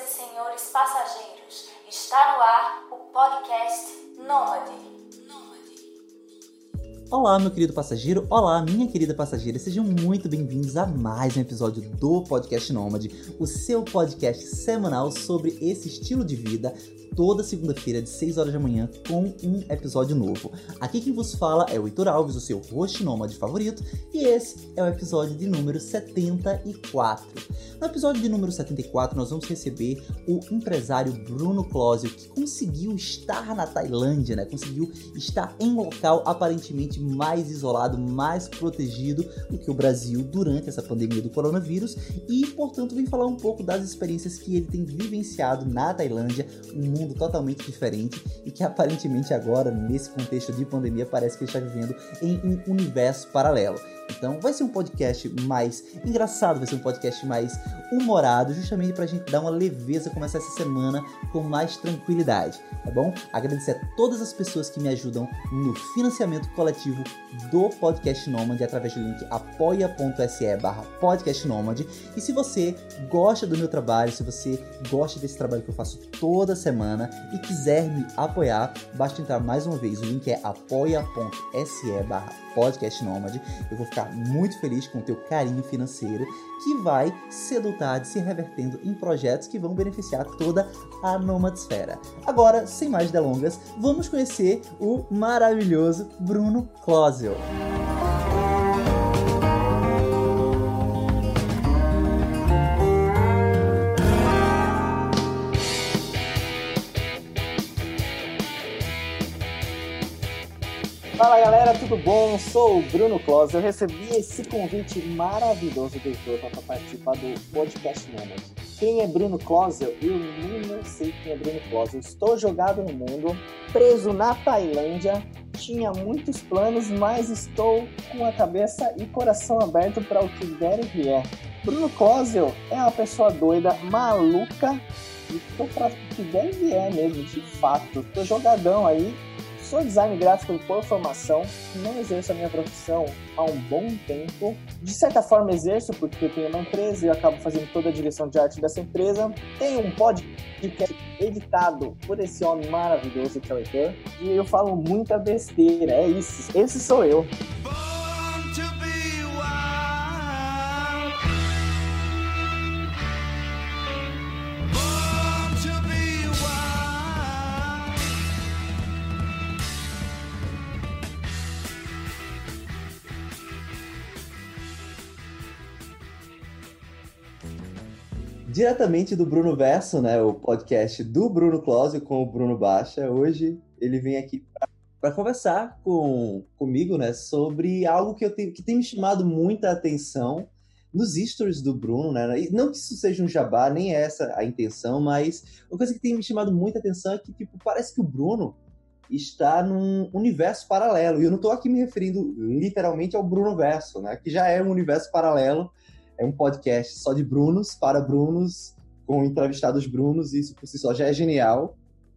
senhores passageiros, está no ar o podcast Nômade. Olá, meu querido passageiro, olá, minha querida passageira, sejam muito bem-vindos a mais um episódio do Podcast Nômade, o seu podcast semanal sobre esse estilo de vida, toda segunda-feira, de 6 horas da manhã, com um episódio novo. Aqui quem vos fala é o Heitor Alves, o seu host nômade favorito, e esse é o episódio de número 74. No episódio de número 74, nós vamos receber o empresário Bruno Closio, que conseguiu estar na Tailândia, né? Conseguiu estar em um local aparentemente mais isolado, mais protegido do que o Brasil durante essa pandemia do coronavírus e, portanto, vem falar um pouco das experiências que ele tem vivenciado na Tailândia, um mundo totalmente diferente e que aparentemente agora, nesse contexto de pandemia, parece que ele está vivendo em um universo paralelo. Então vai ser um podcast mais engraçado, vai ser um podcast mais humorado, justamente pra gente dar uma leveza, começar essa semana com mais tranquilidade, tá bom? Agradecer a todas as pessoas que me ajudam no financiamento coletivo do Podcast Nômade através do link apoia.se/podcastnômade. E se você gosta do meu trabalho, se você gosta desse trabalho que eu faço toda semana e quiser me apoiar, basta entrar mais uma vez, o link é apoia.se/podcastnômade. Eu vou ficar muito feliz com o teu carinho financeiro, que vai cedo ou tarde se revertendo em projetos que vão beneficiar toda a nomadesfera. Agora, sem mais delongas, vamos conhecer o maravilhoso Bruno Closio. Fala galera, tudo bom? Sou o Bruno Closio. Eu recebi esse convite maravilhoso do Heitor para participar do Podcast Nômade. Quem é Bruno Closio? Eu nem não sei quem é Bruno Closio. Estou jogado no mundo, preso na Tailândia, tinha muitos planos, mas estou com a cabeça e coração aberto para o que der e vier. Bruno Closio é uma pessoa doida, maluca, e estou para o que der e vier mesmo, de fato. Estou jogadão aí. Sou design gráfico por formação, não exerço a minha profissão há um bom tempo. De certa forma exerço, porque eu tenho uma empresa e eu acabo fazendo toda a direção de arte dessa empresa. Tenho um podcast editado por esse homem maravilhoso que é o Heitor. E eu falo muita besteira, é isso. Esse sou eu. Diretamente do Bruno Verso, né, o podcast do Bruno Closio com o Bruno Baixa. Hoje ele vem aqui para conversar comigo, né, sobre algo que tem me chamado muita atenção nos stories do Bruno, né? E não que isso seja um jabá, nem é essa a intenção, mas uma coisa que tem me chamado muita atenção é que parece que o Bruno está num universo paralelo. E eu não estou aqui me referindo literalmente ao Bruno Verso, né, que já é um universo paralelo. É um podcast só de Brunos, para Brunos, com entrevistados Brunos, e isso por si só já é genial.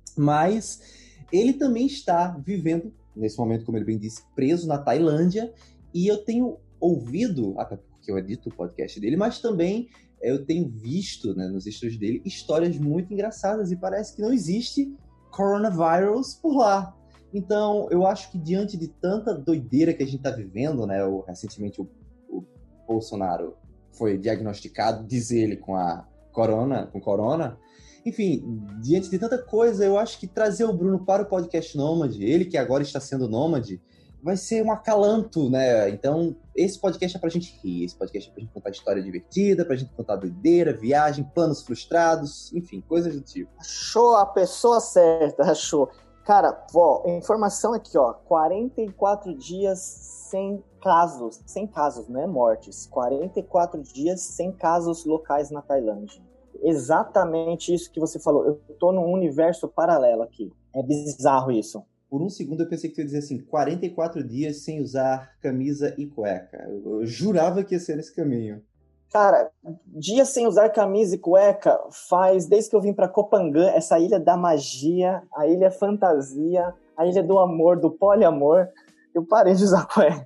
Mas ele também está vivendo, nesse momento, como ele bem disse, preso na Tailândia. E eu tenho ouvido, até porque eu edito o podcast dele, mas também eu tenho visto, né, nos stories dele histórias muito engraçadas. E parece que não existe coronavirus por lá. Então, eu acho que diante de tanta doideira que a gente está vivendo, né, recentemente o Bolsonaro foi diagnosticado, diz ele, com corona. Enfim, diante de tanta coisa, eu acho que trazer o Bruno para o Podcast Nômade, ele que agora está sendo nômade, vai ser um acalanto, né? Então, esse podcast é pra gente rir, esse podcast é pra gente contar história divertida, pra gente contar doideira, viagem, planos frustrados, enfim, coisas do tipo. Achou a pessoa certa, achou. Cara, informação aqui, 44 dias sem casos, não é mortes. 44 dias sem casos locais na Tailândia. Exatamente isso que você falou. Eu tô num universo paralelo aqui. É bizarro isso. Por um segundo eu pensei que tu ia dizer assim, 44 dias sem usar camisa e cueca. Eu jurava que ia ser nesse caminho. Cara, dias sem usar camisa e cueca faz desde que eu vim pra Kopangan, essa ilha da magia, a ilha fantasia, a ilha do amor, do poliamor. Eu parei de usar cueca.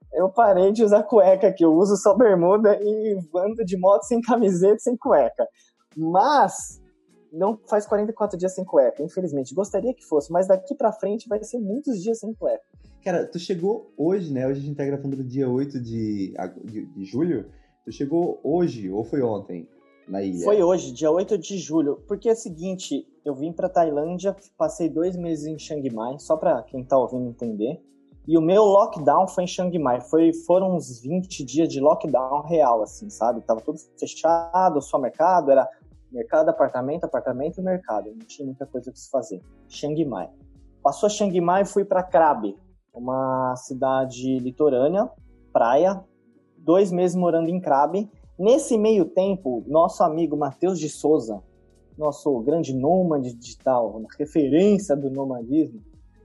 Aqui. Eu uso só bermuda e ando de moto sem camiseta, sem cueca. Mas não faz 44 dias sem cueca, infelizmente. Gostaria que fosse, mas daqui pra frente vai ser muitos dias sem cueca. Cara, tu chegou hoje, né? Hoje a gente tá gravando no dia 8 de julho. Tu chegou hoje, ou foi ontem, na ilha? Foi hoje, dia 8 de julho. Porque é o seguinte, eu vim pra Tailândia, passei 2 meses em Chiang Mai, só pra quem tá ouvindo entender. E o meu lockdown foi em Chiang Mai. Foram uns 20 dias de lockdown real, assim, sabe? Tava tudo fechado, só mercado, era mercado, apartamento, mercado. Não tinha muita coisa que se fazer. Chiang Mai. Passou Chiang Mai e fui pra Krabi, uma cidade litorânea, praia. 2 meses morando em Krabi. Nesse meio tempo, nosso amigo Matheus de Souza, nosso grande nômade digital, referência do nomadismo,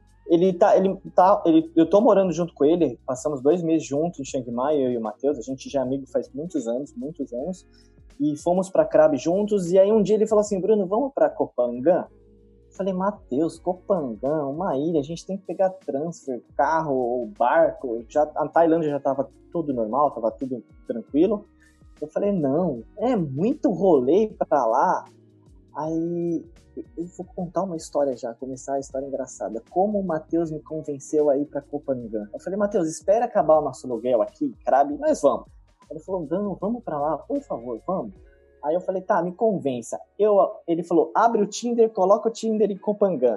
eu tô morando junto com ele, passamos 2 meses juntos em Chiang Mai, eu e o Matheus, a gente já é amigo faz muitos anos, e fomos pra Krabi juntos, e aí um dia ele falou assim, Bruno, vamos pra Koh Phangan? Eu falei, Matheus, Koh Phangan, uma ilha, a gente tem que pegar transfer, carro ou barco, a Tailândia já tava tudo normal, tava tudo tranquilo. Eu falei, não, é muito rolê pra lá. Aí eu vou contar uma história já, começar a história engraçada. Como o Matheus me convenceu a ir pra Koh Phangan. Eu falei, Matheus, espera acabar o nosso aluguel aqui, Krabi, nós vamos. Ele falou, não, vamos pra lá, por favor, vamos. Aí eu falei, tá, me convença. Ele falou, abre o Tinder, coloca o Tinder em Koh Phangan.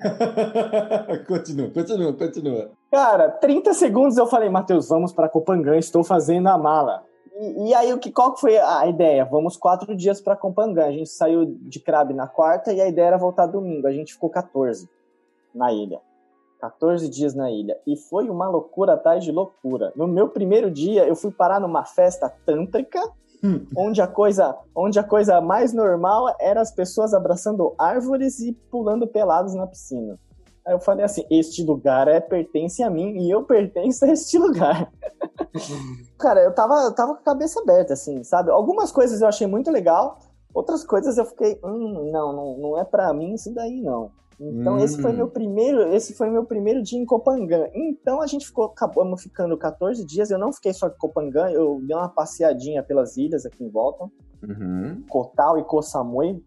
Continua. Cara, 30 segundos eu falei, Matheus, vamos pra Koh Phangan, estou fazendo a mala. E aí, qual que foi a ideia? Vamos 4 dias pra Koh Phangan. A gente saiu de Krabi na quarta e a ideia era voltar domingo. A gente ficou 14 na ilha. 14 dias na ilha. E foi uma loucura atrás de loucura. No meu primeiro dia, eu fui parar numa festa tântrica, onde a coisa mais normal era as pessoas abraçando árvores e pulando pelados na piscina. Aí eu falei assim, este lugar pertence a mim e eu pertenço a este lugar. Cara, eu tava com a cabeça aberta, assim, sabe? Algumas coisas eu achei muito legal, outras coisas eu fiquei, não é pra mim isso daí, não. Então esse foi meu primeiro dia em Koh Phangan. Então a gente acabamos ficando 14 dias, eu não fiquei só em Koh Phangan, eu dei uma passeadinha pelas ilhas aqui em volta, Koh Tao e Koh Samui,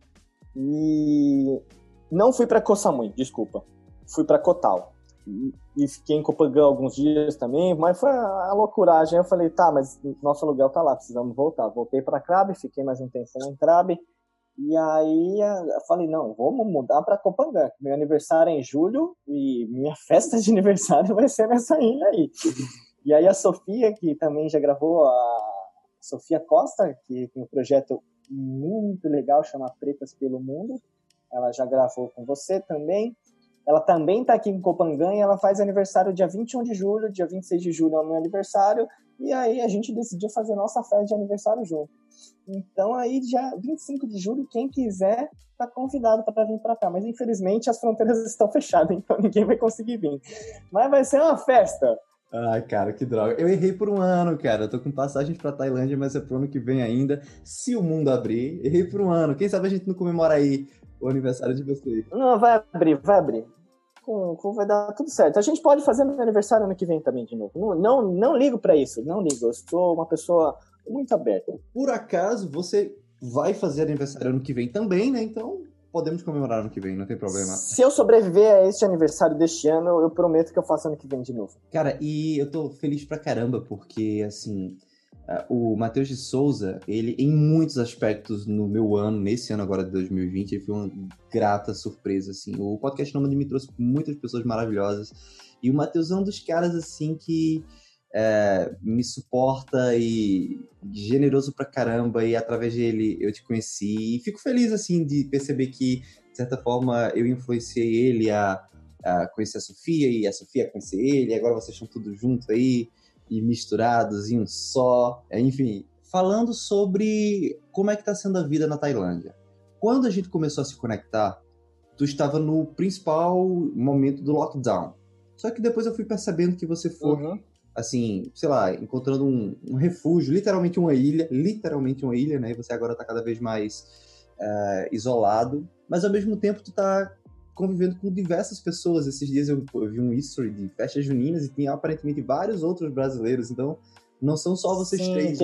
e não fui pra Koh Samui, desculpa, fui pra Koh Tao. E fiquei em Koh Phangan alguns dias também, mas foi a loucuragem. Eu falei, tá, mas nosso aluguel tá lá, precisamos voltar. Voltei pra Krabi, fiquei mais um tempo em Krabi, e aí eu falei, não, vamos mudar pra Koh Phangan. Meu aniversário é em julho e minha festa de aniversário vai ser nessa ilha aí. E aí a Sofia, que também já gravou, a Sofia Costa, que tem um projeto muito legal, chama Pretas pelo Mundo, ela já gravou com você também. Ela também está aqui em Koh Phangan e ela faz aniversário dia 21 de julho, dia 26 de julho é o meu aniversário, e aí a gente decidiu fazer nossa festa de aniversário junto. Então aí dia 25 de julho, quem quiser está convidado para vir para cá, mas infelizmente as fronteiras estão fechadas, então ninguém vai conseguir vir. Mas vai ser uma festa! Ai, cara, que droga. Eu errei por um ano, cara. Eu tô com passagens pra Tailândia, mas é pro ano que vem ainda. Se o mundo abrir, errei por um ano. Quem sabe a gente não comemora aí o aniversário de vocês. Não, vai abrir. Vai dar tudo certo. A gente pode fazer meu aniversário ano que vem também de novo. Não ligo pra isso, não ligo. Eu sou uma pessoa muito aberta. Por acaso, você vai fazer aniversário ano que vem também, né? Então, podemos comemorar ano que vem, não tem problema. Se eu sobreviver a este aniversário deste ano, eu prometo que eu faço ano que vem de novo. Cara, e eu tô feliz pra caramba, porque, assim, o Matheus de Souza, ele, em muitos aspectos, no meu ano, nesse ano agora de 2020, ele foi uma grata surpresa, assim. O Podcast Nômade me trouxe muitas pessoas maravilhosas, e o Matheus é um dos caras, assim, que me suporta e generoso pra caramba, e através dele eu te conheci, e fico feliz, assim, de perceber que, de certa forma, eu influenciei ele a conhecer a Sofia, e a Sofia a conhecer ele, e agora vocês estão tudo junto aí, e misturados em um só. Enfim, falando sobre como é que tá sendo a vida na Tailândia. Quando a gente começou a se conectar, tu estava no principal momento do lockdown. Só que depois eu fui percebendo que você foi, assim, sei lá, encontrando um refúgio, literalmente uma ilha, né? E você agora tá cada vez mais isolado. Mas ao mesmo tempo tu tá convivendo com diversas pessoas. Esses dias eu vi um history de festas juninas e tinha aparentemente vários outros brasileiros, então não são só vocês três, né?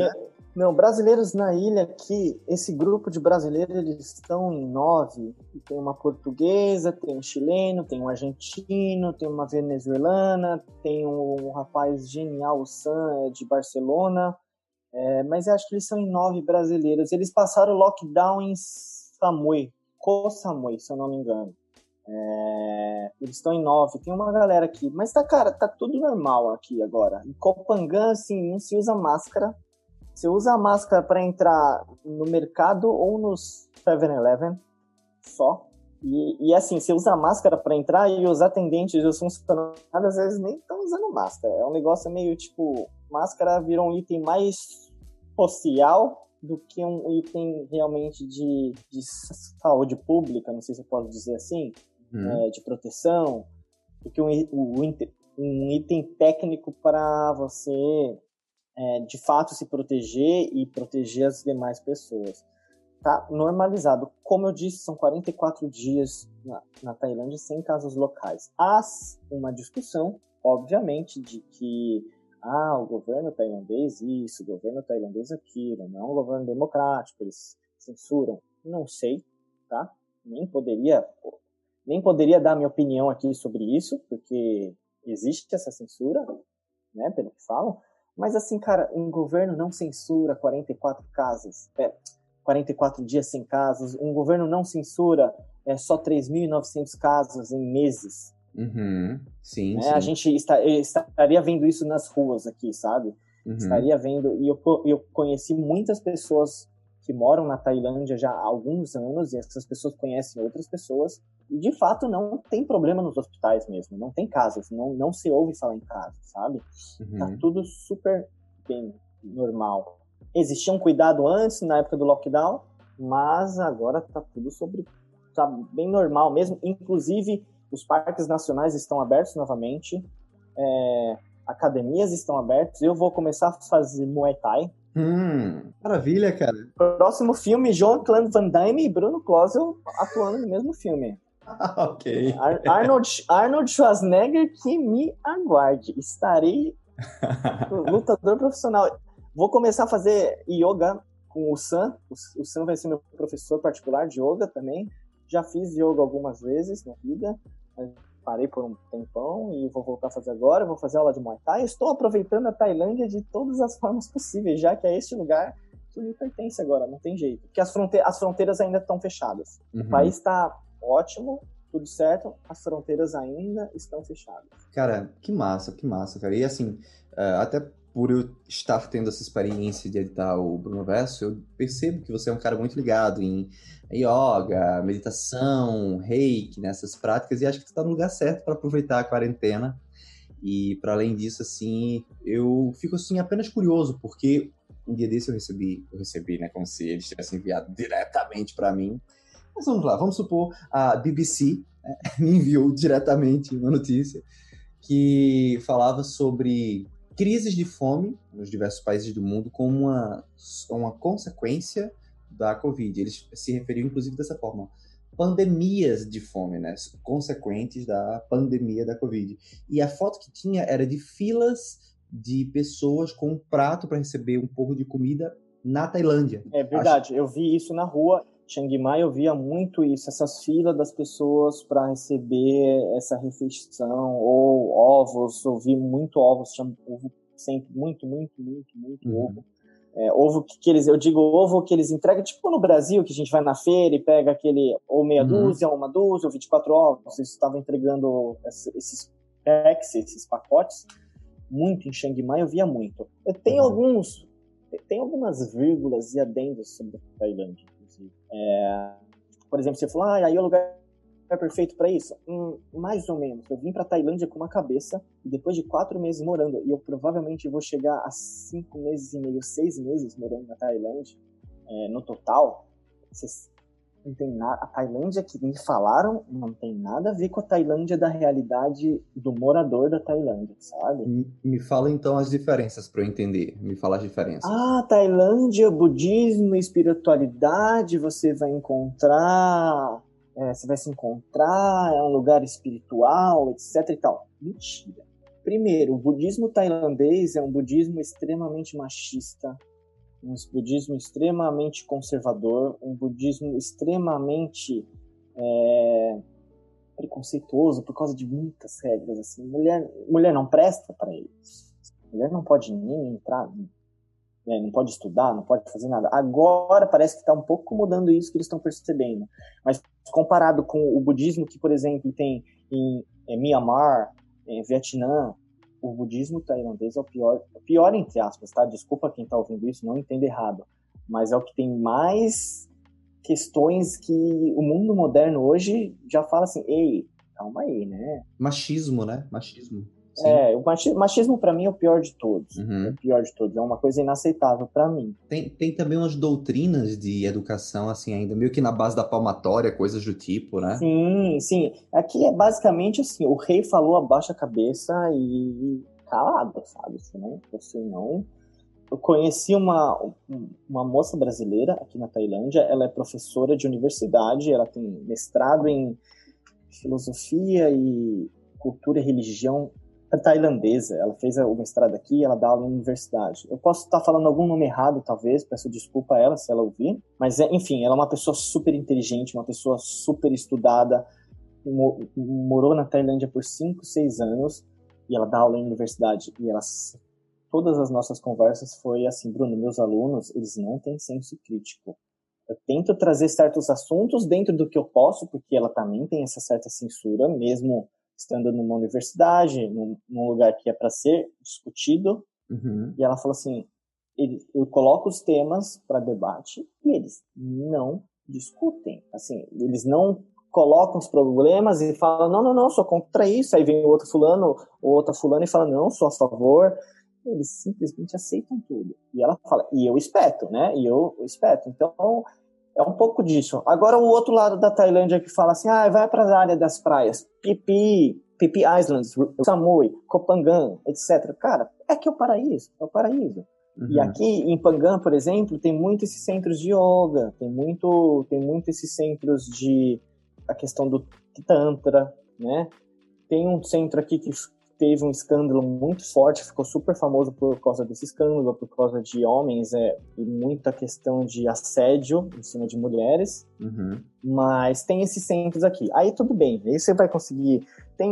Não, brasileiros na ilha aqui, esse grupo de brasileiros, eles estão em 9. Tem uma portuguesa, tem um chileno, tem um argentino, tem uma venezuelana, tem um rapaz genial, o Sam, de Barcelona. Mas eu acho que eles são em 9 brasileiros. Eles passaram o lockdown em Samui, Koh Samui, se eu não me engano. Eles estão em 9. Tem uma galera aqui. Mas tá tudo normal aqui agora. Em Koh Phangan, assim, não se usa máscara. Você usa a máscara para entrar no mercado ou nos 7-Eleven só. E assim, você usa a máscara para entrar e os atendentes e os funcionários às vezes nem estão usando máscara. É um negócio meio tipo, máscara virou um item mais social do que um item realmente de saúde pública, não sei se eu posso dizer assim, de proteção, do que um item técnico para você de fato se proteger e proteger as demais pessoas. Tá normalizado. Como eu disse, são 44 dias na Tailândia sem casos locais. Há uma discussão, obviamente, de que o governo tailandês isso, o governo tailandês aquilo, não é um governo democrático, eles censuram. Não sei, tá? Nem poderia dar minha opinião aqui sobre isso, porque existe essa censura, né, pelo que falam. Mas assim, cara, um governo não censura 44 dias sem casos. Um governo não censura só 3.900 casos em meses. Sim, né? sim. A gente estaria vendo isso nas ruas aqui, sabe? Estaria vendo. E eu conheci muitas pessoas que moram na Tailândia já há alguns anos, e essas pessoas conhecem outras pessoas. E, de fato, não tem problema nos hospitais mesmo. Não tem casos. Não se ouve falar em casos, sabe? Tá tudo super bem, normal. Existia um cuidado antes, na época do lockdown, mas agora tá tudo tá bem normal mesmo. Inclusive, os parques nacionais estão abertos novamente. Academias estão abertas. Eu vou começar a fazer Muay Thai. Maravilha, cara. Próximo filme, Jean-Claude Van Damme e Bruno Clozel atuando no mesmo filme. Ok. Arnold Schwarzenegger, que me aguarde. Estarei lutador profissional. Vou começar a fazer yoga com o Sam. O Sam vai ser meu professor particular de yoga também. Já fiz yoga algumas vezes na vida. Parei por um tempão e vou voltar a fazer agora. Vou fazer aula de Muay Thai. Estou aproveitando a Tailândia de todas as formas possíveis, já que é este lugar que me pertence agora. Não tem jeito. Porque as fronteiras ainda estão fechadas. O país está ótimo, tudo certo. As fronteiras ainda estão fechadas. Cara, que massa, cara. E assim, até por eu estar tendo essa experiência de editar o Bruno Verso, eu percebo que você é um cara muito ligado em yoga, meditação, reiki, nessas práticas, e acho que tu tá no lugar certo para aproveitar a quarentena. E para além disso, assim, eu fico assim apenas curioso, porque um dia desse eu recebi, né, como se eles tivessem enviado diretamente para mim. Mas vamos lá, vamos supor a BBC, né, me enviou diretamente uma notícia que falava sobre crises de fome nos diversos países do mundo como uma consequência da Covid. Eles se referiam, inclusive, dessa forma. Pandemias de fome, né? Consequentes da pandemia da Covid. E a foto que tinha era de filas de pessoas com um prato para receber um pouco de comida na Tailândia. É verdade, eu vi isso na rua. Chiang Mai, eu via muito isso, essas filas das pessoas para receber essa refeição, ou ovos, eu vi muito ovos, tinha ovo sempre, muito ovo. Ovo eu digo ovo que eles entregam, tipo no Brasil, que a gente vai na feira e pega aquele, ou meia dúzia, uma dúzia, ou 24 ovos, eles estavam entregando esses packs, esses pacotes, muito em Chiang Mai, eu via muito. Eu tenho algumas vírgulas e adendos sobre a Tailândia. Por exemplo, você falou, aí o lugar é perfeito para isso? Mais ou menos. Eu vim para Tailândia com uma cabeça e depois de 4 meses morando, e eu provavelmente vou chegar a 5 meses e meio, 6 meses morando na Tailândia, no total. Não tem nada, a Tailândia que me falaram não tem nada a ver com a Tailândia da realidade do morador da Tailândia, sabe? Me fala então as diferenças para eu entender. Me fala as diferenças. Tailândia, budismo, espiritualidade, você vai se encontrar, é um lugar espiritual, etc e tal. Mentira. Primeiro, o budismo tailandês é um budismo extremamente machista, um budismo extremamente conservador, um budismo extremamente preconceituoso por causa de muitas regras. Assim. Mulher não presta para eles. Mulher não pode nem entrar, né? Não pode estudar, não pode fazer nada. Agora parece que está um pouco mudando isso que eles estão percebendo. Mas comparado com o budismo que, por exemplo, tem em Myanmar, em Vietnã, o budismo tailandês é o pior entre aspas, tá? Desculpa quem está ouvindo isso, não entenda errado. Mas é o que tem mais questões que o mundo moderno hoje já fala assim, ei, calma aí, né? Machismo, né? Machismo. Sim. O machismo para mim é o pior de todos. Uhum. É o pior de todos. É uma coisa inaceitável para mim. Tem também umas doutrinas de educação, assim, ainda meio que na base da palmatória, coisas do tipo, né? Sim. Aqui é basicamente assim, o rei falou, abaixa a cabeça e calado, sabe? Você não... Eu conheci uma moça brasileira aqui na Tailândia, ela é professora de universidade, ela tem mestrado em filosofia e cultura e religião tailandesa. Ela fez o mestrado aqui, ela dá aula em universidade. Eu posso estar falando algum nome errado, talvez, peço desculpa a ela se ela ouvir, mas enfim, ela é uma pessoa super inteligente, uma pessoa super estudada, morou na Tailândia por 5, 6 anos, e ela dá aula em universidade, e todas as nossas conversas foi assim, Bruno, meus alunos, eles não têm senso crítico. Eu tento trazer certos assuntos dentro do que eu posso, porque ela também tem essa certa censura, mesmo estando numa universidade, num lugar que é para ser discutido. Uhum. E ela falou assim, eu coloco os temas para debate e eles não discutem. Assim, eles não colocam os problemas e falam, não, sou contra isso. Aí vem o outro fulano, ou outra fulana e fala, não, sou a favor. Eles simplesmente aceitam tudo. E ela fala, e eu espeto, né? E eu espeto. Então, é um pouco disso. Agora, o outro lado da Tailândia que fala assim, vai para a área das praias, Phi Islands, Samui, Koh Phangan, etc. Cara, é que é o paraíso. Uhum. E aqui em Phangan, por exemplo, tem muito esses centros de yoga, tem muito esses centros de a questão do Tantra, né? Tem um centro aqui que teve um escândalo muito forte, ficou super famoso por causa desse escândalo, por causa de homens e muita questão de assédio em cima de mulheres. Uhum. Mas tem esses centros aqui. Aí tudo bem, aí você vai conseguir...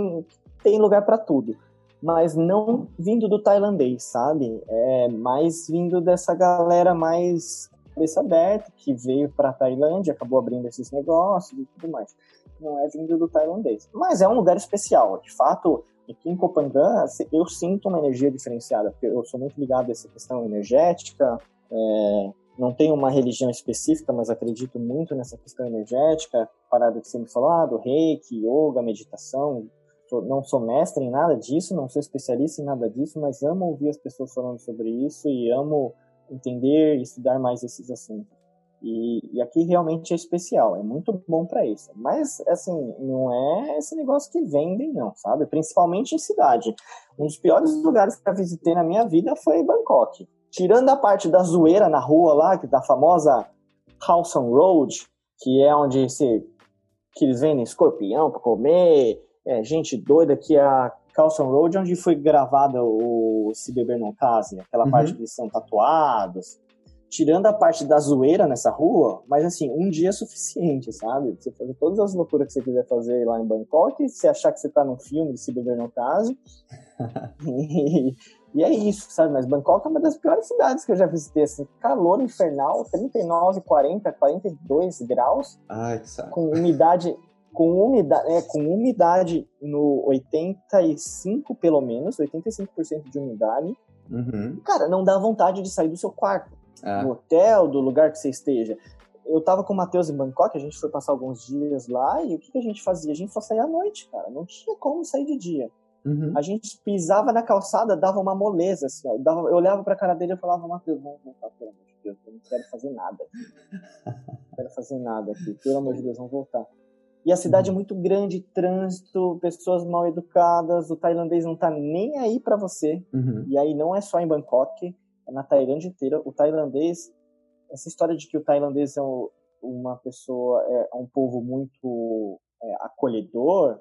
Tem lugar para tudo. Mas não vindo do tailandês, sabe? É mais vindo dessa galera mais cabeça aberta, que veio para a Tailândia, acabou abrindo esses negócios e tudo mais. Não é vindo do tailandês. Mas é um lugar especial. De fato, aqui em Koh Phangan, eu sinto uma energia diferenciada, porque eu sou muito ligado a essa questão energética, não tenho uma religião específica, mas acredito muito nessa questão energética, parada que você me falou, do reiki, yoga, meditação. Não sou mestre em nada disso, não sou especialista em nada disso, mas amo ouvir as pessoas falando sobre isso e amo entender e estudar mais esses assuntos. E aqui realmente é especial, é muito bom para isso. Mas, assim, não é esse negócio que vendem, não, sabe? Principalmente em cidade. Um dos piores lugares que eu visitei na minha vida foi Bangkok. Tirando a parte da zoeira na rua lá, que da famosa Khao San Road, que é onde que eles vendem escorpião para comer, gente doida, que é a Khao San Road, onde foi gravada o Se Beber Não Case, aquela parte que eles são tatuados. Tirando a parte da zoeira nessa rua, mas assim, um dia é suficiente, sabe? Você fazer todas as loucuras que você quiser fazer lá em Bangkok, você achar que você tá num filme de Se Beber Não Case. E é isso, sabe? Mas Bangkok é uma das piores cidades que eu já visitei, assim, calor infernal, 39, 40, 42 graus. Ai, que saco. Com umidade no 85, pelo menos, 85% de umidade. Uhum. Cara, não dá vontade de sair do seu quarto. Do hotel, do lugar que você esteja. Eu tava com o Matheus em Bangkok, a gente foi passar alguns dias lá, e o que a gente fazia? A gente só saía à noite, cara, não tinha como sair de dia. Uhum. A gente pisava na calçada, dava uma moleza, assim, ó. Eu olhava pra cara dele e falava, Matheus, vamos voltar, pelo amor de Deus, eu não quero fazer nada aqui, pelo amor de Deus, vamos voltar. E a cidade é muito grande, trânsito, pessoas mal educadas, o tailandês não tá nem aí pra você. E aí não é só em Bangkok, é na Tailândia inteira. O tailandês, essa história de que o tailandês é uma pessoa, é um povo muito acolhedor,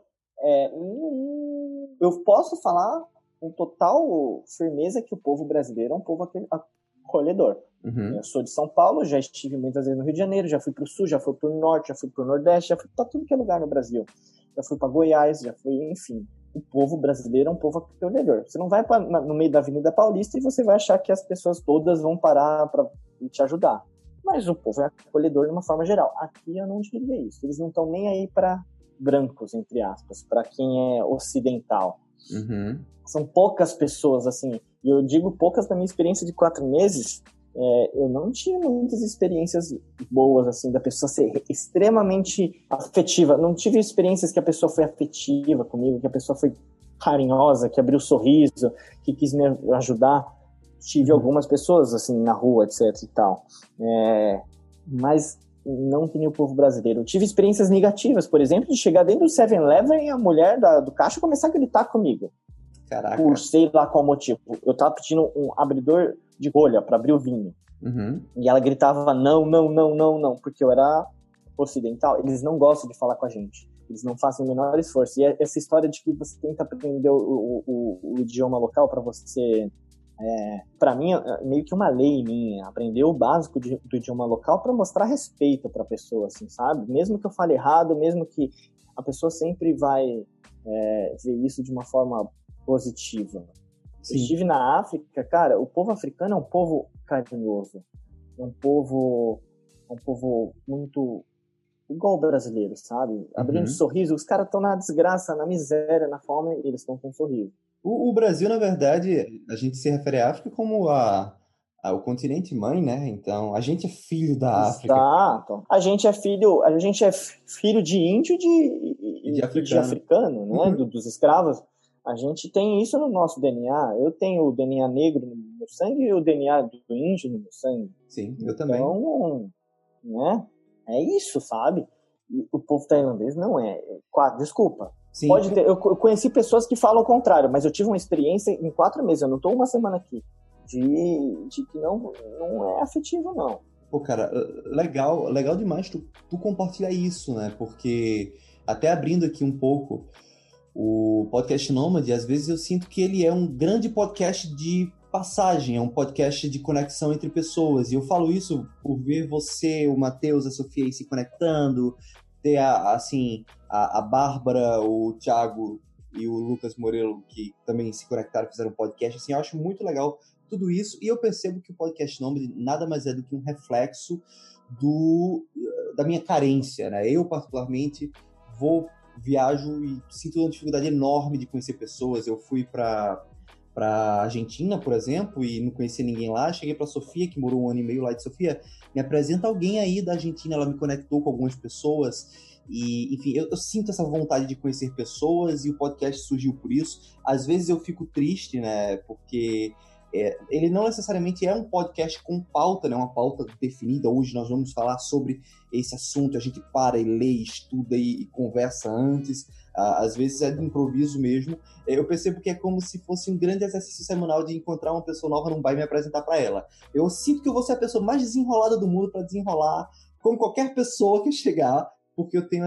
eu posso falar com total firmeza que o povo brasileiro é um povo acolhedor. Uhum. Eu sou de São Paulo, já estive muitas vezes no Rio de Janeiro, já fui pro Sul, já fui pro Norte, já fui pro Nordeste, já fui pra tudo que é lugar no Brasil. Já fui pra Goiás, já fui, enfim. O povo brasileiro é um povo acolhedor. Você não vai no meio da Avenida Paulista e você vai achar que as pessoas todas vão parar para te ajudar. Mas o povo é acolhedor de uma forma geral. Aqui eu não diria isso. Eles não estão nem aí para brancos, entre aspas, para quem é ocidental. Uhum. São poucas pessoas, assim, e eu digo poucas da minha experiência de 4 meses, eu não tive muitas experiências boas, assim, da pessoa ser extremamente afetiva. Não tive experiências que a pessoa foi afetiva comigo, que a pessoa foi carinhosa, que abriu sorriso, que quis me ajudar. Tive algumas pessoas, assim, na rua, etc e tal. Mas não que nem o povo brasileiro. Eu tive experiências negativas, por exemplo, de chegar dentro do 7-Eleven e a mulher do caixa começar a gritar comigo. Caraca. Por sei lá qual motivo. Eu tava pedindo um abridor de rolha para abrir o vinho. Uhum. E ela gritava não, não, não, não, não, porque eu era ocidental. Eles não gostam de falar com a gente. Eles não fazem o menor esforço. E essa história de que você tenta aprender o idioma local para você... para mim, é meio que uma lei minha. Aprender o básico do idioma local para mostrar respeito para a pessoa, assim, sabe? Mesmo que eu fale errado, mesmo que a pessoa sempre vai ver isso de uma forma positiva. Sim. Eu estive na África, cara, o povo africano é um povo carinhoso, é um povo muito igual ao brasileiro, sabe? Abrindo sorriso, os caras estão na desgraça, na miséria, na fome, e eles estão com um sorriso. O Brasil, na verdade, a gente se refere à África como o continente mãe, né? Então, a gente é filho da África. Exato. A gente é filho de índio e de africano, né? Dos escravos. A gente tem isso no nosso DNA. Eu tenho o DNA negro no meu sangue e o DNA do índio no meu sangue. Sim, eu também. Então, né? É isso, sabe? E o povo tailandês não é. Desculpa. Sim. Pode ter. Eu conheci pessoas que falam o contrário, mas eu tive uma experiência em 4 meses. Eu não estou uma semana aqui. De que não é afetivo, não. Pô, cara, legal demais tu compartilhar isso, né? Porque, até abrindo aqui um pouco, o Podcast Nômade, às vezes eu sinto que ele é um grande podcast de passagem, é um podcast de conexão entre pessoas. E eu falo isso por ver você, o Matheus, a Sofia aí se conectando, ter a Bárbara, o Thiago e o Lucas Morelo, que também se conectaram, fizeram um podcast. Assim, eu acho muito legal tudo isso, e eu percebo que o Podcast Nômade nada mais é do que um reflexo da minha carência, né? Eu, particularmente, viajo e sinto uma dificuldade enorme de conhecer pessoas. Eu fui para Argentina, por exemplo, e não conheci ninguém lá. Cheguei para Sofia, que morou 1 ano e meio lá, de Sofia, me apresenta alguém aí da Argentina. Ela me conectou com algumas pessoas e, enfim, eu sinto essa vontade de conhecer pessoas, e o podcast surgiu por isso. Às vezes eu fico triste, né, porque ele não necessariamente é um podcast com pauta, né, uma pauta definida. Hoje nós vamos falar sobre esse assunto, a gente para e lê, estuda e conversa antes. Às vezes é de improviso mesmo. Eu percebo que é como se fosse um grande exercício semanal de encontrar uma pessoa nova num bar e me apresentar para ela. Eu sinto que eu vou ser a pessoa mais desenrolada do mundo para desenrolar com qualquer pessoa que chegar, porque eu tenho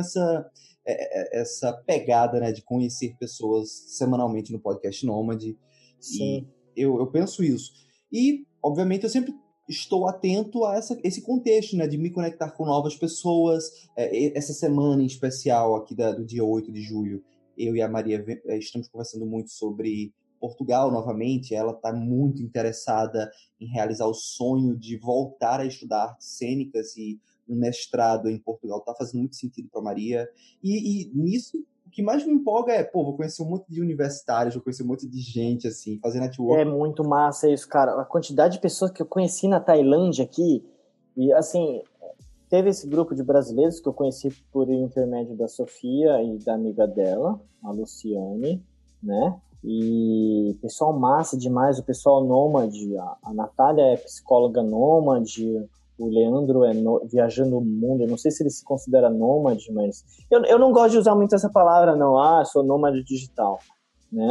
essa pegada, né, de conhecer pessoas semanalmente no Podcast Nômade. Sim. E eu penso isso. E, obviamente, eu sempre estou atento a esse contexto, né, de me conectar com novas pessoas. Essa semana em especial, aqui do dia 8 de julho, eu e a Maria estamos conversando muito sobre Portugal novamente. Ela está muito interessada em realizar o sonho de voltar a estudar artes cênicas, e um mestrado em Portugal está fazendo muito sentido para a Maria. E nisso, o que mais me empolga vou conhecer um monte de universitários, vou conhecer um monte de gente, assim, fazer network. É muito massa isso, cara. A quantidade de pessoas que eu conheci na Tailândia aqui, e assim, teve esse grupo de brasileiros que eu conheci por intermédio da Sofia e da amiga dela, a Luciane, né? E pessoal massa demais, o pessoal nômade, a Natália é psicóloga nômade, o Leandro é viajando o mundo. Eu não sei se ele se considera nômade, mas eu não gosto de usar muito essa palavra, não. Sou nômade digital, né?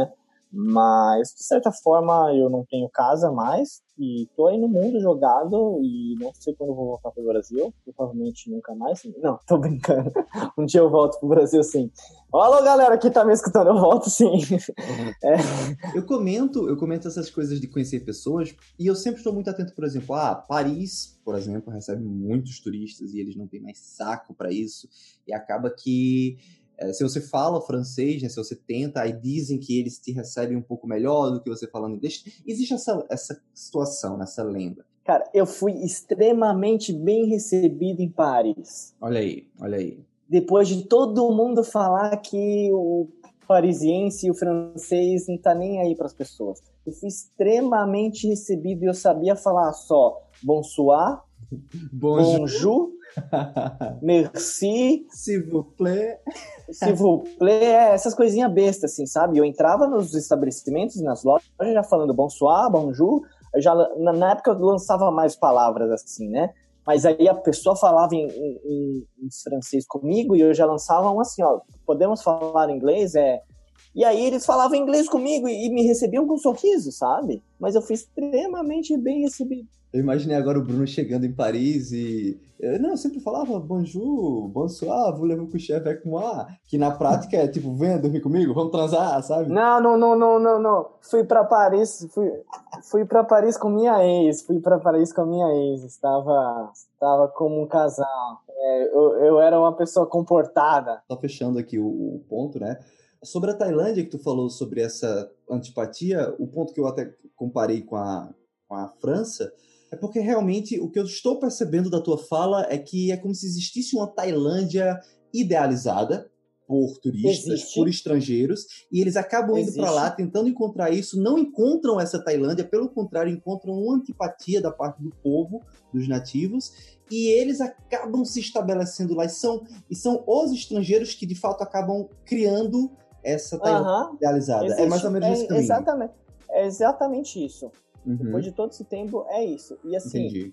Mas, de certa forma, eu não tenho casa mais e tô aí no mundo jogado e não sei quando eu vou voltar pro Brasil. Provavelmente nunca mais. Não, tô brincando. Um dia eu volto pro Brasil, sim. Alô, galera que tá me escutando, eu volto, sim. Eu comento essas coisas de conhecer pessoas e eu sempre estou muito atento, por exemplo, Paris, por exemplo, recebe muitos turistas e eles não têm mais saco para isso e acaba que se você fala francês, né, se você tenta, aí dizem que eles te recebem um pouco melhor do que você falando inglês. Existe essa situação, essa lenda. Cara, eu fui extremamente bem recebido em Paris. Olha aí. Depois de todo mundo falar que o parisiense e o francês não tá nem aí para as pessoas. Eu fui extremamente recebido e eu sabia falar só bonsoir, bonjour, merci, s'il vous plaît, essas coisinhas bestas, assim, sabe? Eu entrava nos estabelecimentos, nas lojas, já falando bonsoir, bonjour, na época eu lançava mais palavras assim, né? Mas aí a pessoa falava em francês comigo e eu já lançava um assim, ó, podemos falar inglês? E aí eles falavam inglês comigo e me recebiam com um sorriso, sabe? Mas eu fui extremamente bem recebido. Eu imaginei agora o Bruno chegando em Paris e... eu sempre falava bonjour, bonsoir, voulez-vous coucher avec moi? Que na prática é tipo, venha dormir comigo, vamos transar, sabe? Não. Fui pra Paris com minha ex. Estava como um casal. Eu era uma pessoa comportada. Só fechando aqui o ponto, né? Sobre a Tailândia que tu falou sobre essa antipatia, o ponto que eu até comparei com a França, é porque realmente o que eu estou percebendo da tua fala é que é como se existisse uma Tailândia idealizada por turistas, por estrangeiros, e eles acabam indo para lá tentando encontrar isso, não encontram essa Tailândia, pelo contrário, encontram uma antipatia da parte do povo, dos nativos, e eles acabam se estabelecendo lá, e são os estrangeiros que de fato acabam criando essa Tailândia idealizada. Existe, é mais ou menos esse caminho. É exatamente isso. Uhum. Depois de todo esse tempo, é isso. E assim, Entendi.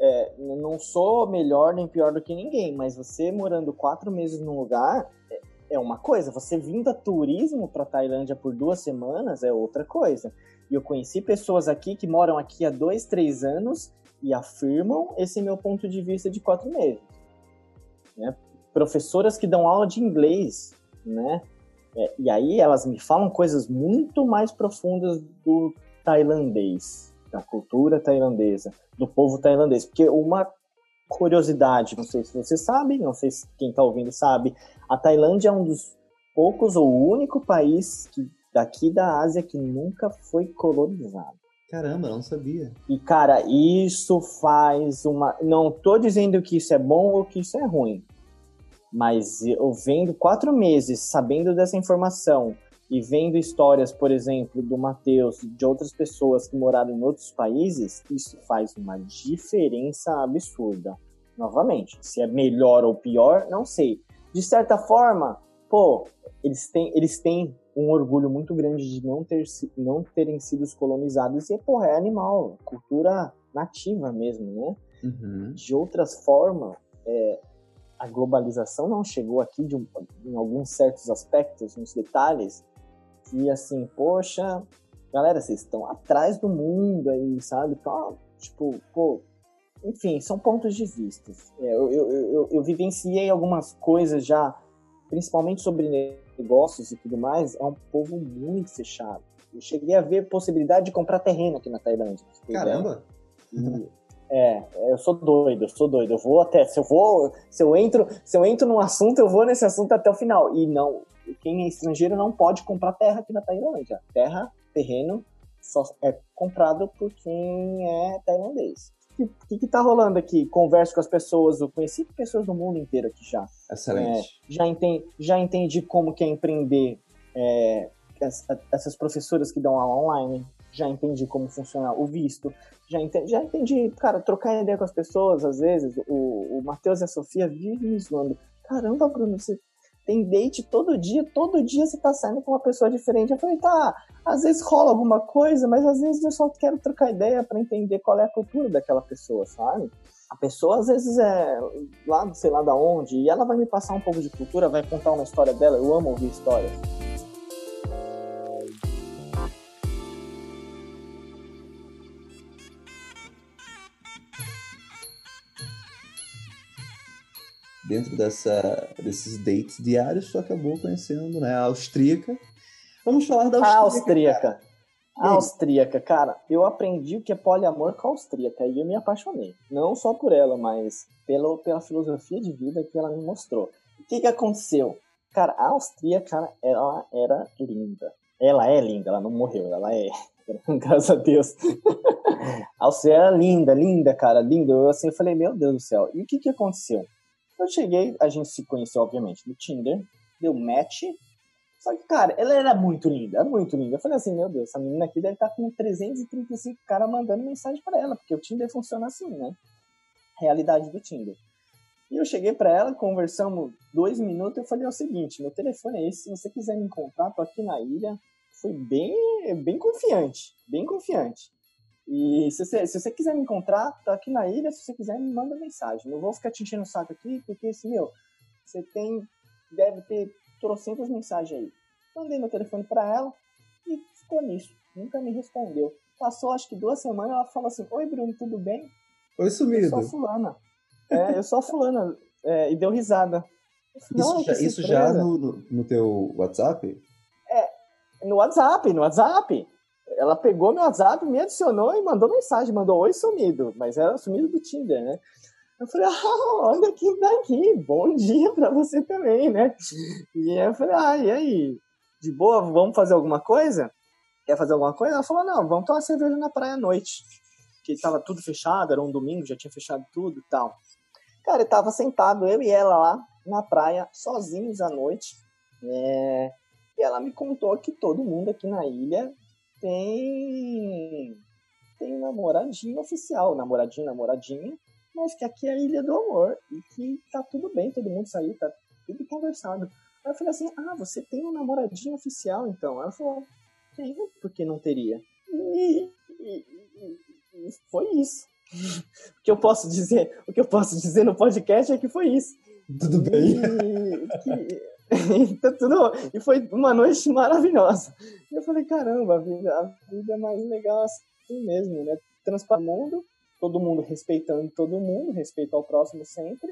Não sou melhor nem pior do que ninguém, mas você morando 4 meses num lugar é uma coisa. Você vindo a turismo para Tailândia por 2 semanas é outra coisa. E eu conheci pessoas aqui que moram aqui há 2, 3 anos e afirmam esse meu ponto de vista de 4 meses. Né? Professoras que dão aula de inglês, né? E aí elas me falam coisas muito mais profundas do tailandês, da cultura tailandesa, do povo tailandês. Porque uma curiosidade, não sei se você sabe, não sei se quem está ouvindo sabe, a Tailândia é um dos poucos ou o único país daqui da Ásia que nunca foi colonizado. Caramba, não sabia. E, cara, isso faz uma... Não tô dizendo que isso é bom ou que isso é ruim, mas eu vendo 4 meses sabendo dessa informação e vendo histórias, por exemplo, do Matheus e de outras pessoas que moraram em outros países, isso faz uma diferença absurda. Novamente, se é melhor ou pior, não sei. De certa forma, eles têm um orgulho muito grande de não terem sido colonizados. E, é animal, cultura nativa mesmo, né? Uhum. De outras formas, a globalização não chegou aqui em alguns certos aspectos, nos detalhes, que assim, poxa, galera, vocês estão atrás do mundo aí, sabe? Enfim, são pontos de vista. Eu vivenciei algumas coisas já, principalmente sobre negócios e tudo mais, é um povo muito fechado. Eu cheguei a ver possibilidade de comprar terreno aqui na Tailândia. Caramba! Eu sou doido. Eu vou até, se eu entro num assunto, eu vou nesse assunto até o final. E não, quem é estrangeiro não pode comprar terra aqui na Tailândia. Terreno só é comprado por quem é tailandês. O que tá rolando aqui? Converso com as pessoas, eu conheci pessoas do mundo inteiro aqui já. Excelente. Já entendi como que é empreender, essas professoras que dão aula online, já entendi como funciona o visto, já entendi, cara, trocar ideia com as pessoas, às vezes, o Matheus e a Sofia vivem me zoando. Caramba, Bruno, você tem date todo dia você tá saindo com uma pessoa diferente. Eu falei, tá, às vezes rola alguma coisa, mas às vezes eu só quero trocar ideia pra entender qual é a cultura daquela pessoa, sabe? A pessoa às vezes é lá, sei lá da onde, e ela vai me passar um pouco de cultura, vai contar uma história dela, eu amo ouvir histórias. dentro desses dates diários, tu acabou conhecendo, né, a austríaca. Vamos falar da austríaca. A austríaca, cara, eu aprendi o que é poliamor com a austríaca e eu me apaixonei. Não só por ela, mas pela filosofia de vida que ela me mostrou. O que aconteceu? Cara, a austríaca, ela era linda. Ela é linda, ela não morreu, ela é. Graças a Deus. A austríaca era linda, linda, cara, linda. Eu assim, falei, meu Deus do céu. E o que aconteceu? Eu cheguei, a gente se conheceu, obviamente, no Tinder, deu match. Só que, cara, ela era muito linda, muito linda. Eu falei assim, meu Deus, essa menina aqui deve estar com 335 caras mandando mensagem pra ela, porque o Tinder funciona assim, né? Realidade do Tinder. E eu cheguei pra ela, conversamos 2 minutos, eu falei o seguinte, meu telefone é esse, se você quiser me encontrar, tô aqui na ilha. Fui bem confiante, bem confiante. E se você quiser me encontrar, tô aqui na ilha, se você quiser me manda mensagem. Não vou ficar te enchendo o saco aqui, porque assim, você deve ter trocentas mensagens aí. Mandei meu telefone pra ela e ficou nisso. Nunca me respondeu. Passou acho que 2 semanas, ela falou assim, oi Bruno, tudo bem? Oi, sumido. Eu sou a fulana. Eu sou a fulana. E deu risada. Falei, isso já no teu WhatsApp? No WhatsApp. Ela pegou meu WhatsApp, me adicionou e mandou mensagem. Mandou oi, sumido. Mas era sumido do Tinder, né? Eu falei, olha quem tá aqui. Bom dia pra você também, né? E aí eu falei, e aí? De boa, vamos fazer alguma coisa? Quer fazer alguma coisa? Ela falou, não, vamos tomar cerveja na praia à noite. Que tava tudo fechado, era um domingo, já tinha fechado tudo e tal. Cara, eu tava sentado, eu e ela lá, na praia, sozinhos à noite. E ela me contou que todo mundo aqui na ilha tem namoradinho oficial, namoradinha, mas que aqui é a Ilha do Amor e que tá tudo bem, todo mundo saiu, tá tudo conversado. Aí eu falei assim, você tem um namoradinho oficial então? Ela falou, tem, por que não teria? E foi isso. O que eu posso dizer no podcast é que foi isso. Tudo bem. E foi uma noite maravilhosa. E eu falei, caramba, a vida é mais legal assim mesmo, né? Transpar o mundo, todo mundo respeitando todo mundo, respeito ao próximo sempre.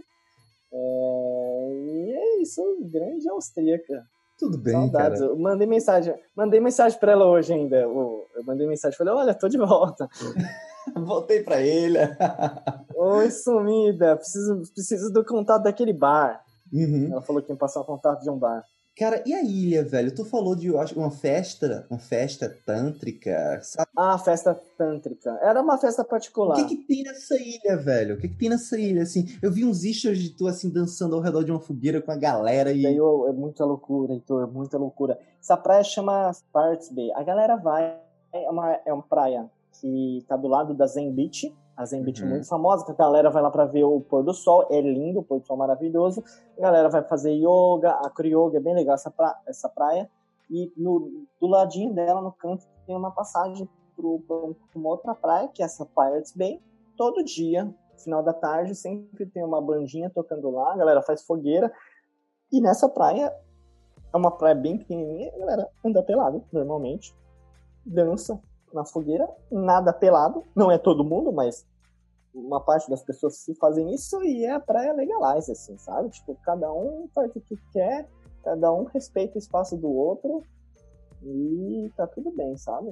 E é isso, grande austríaca. Tudo bem, saudades. cara. Eu mandei mensagem pra ela hoje ainda. Eu mandei mensagem, falei, olha, tô de volta. Voltei pra ilha. Oi, sumida, preciso do contato daquele bar. Uhum. Ela falou que ia passar o contato de um bar. Cara, e a ilha, velho? Tu falou de, eu acho, uma festa tântrica, sabe? Festa tântrica. Era uma festa particular. O que tem nessa ilha, velho? O que tem nessa ilha, assim? Eu vi uns stories de tu, assim, dançando ao redor de uma fogueira com a galera e... Daí é muita loucura, Heitor, muita loucura. Essa praia chama Pirates Bay. A galera vai, é uma praia que tá do lado da Zen Beach. A Zen Beach é muito famosa, que a galera vai lá pra ver o pôr do sol, é lindo, o pôr do sol maravilhoso. A galera vai fazer yoga, acro-yoga, é bem legal essa praia. E do ladinho dela, no canto, tem uma passagem pra uma outra praia, que é essa Pirates Bay. Todo dia, no final da tarde, sempre tem uma bandinha tocando lá, a galera faz fogueira. E nessa praia, é uma praia bem pequenininha, a galera anda pelado, normalmente, dança na fogueira, nada pelado, não é todo mundo, mas uma parte das pessoas se fazem isso e a praia legalize, assim, sabe? Tipo, cada um faz o que quer, cada um respeita o espaço do outro e tá tudo bem, sabe?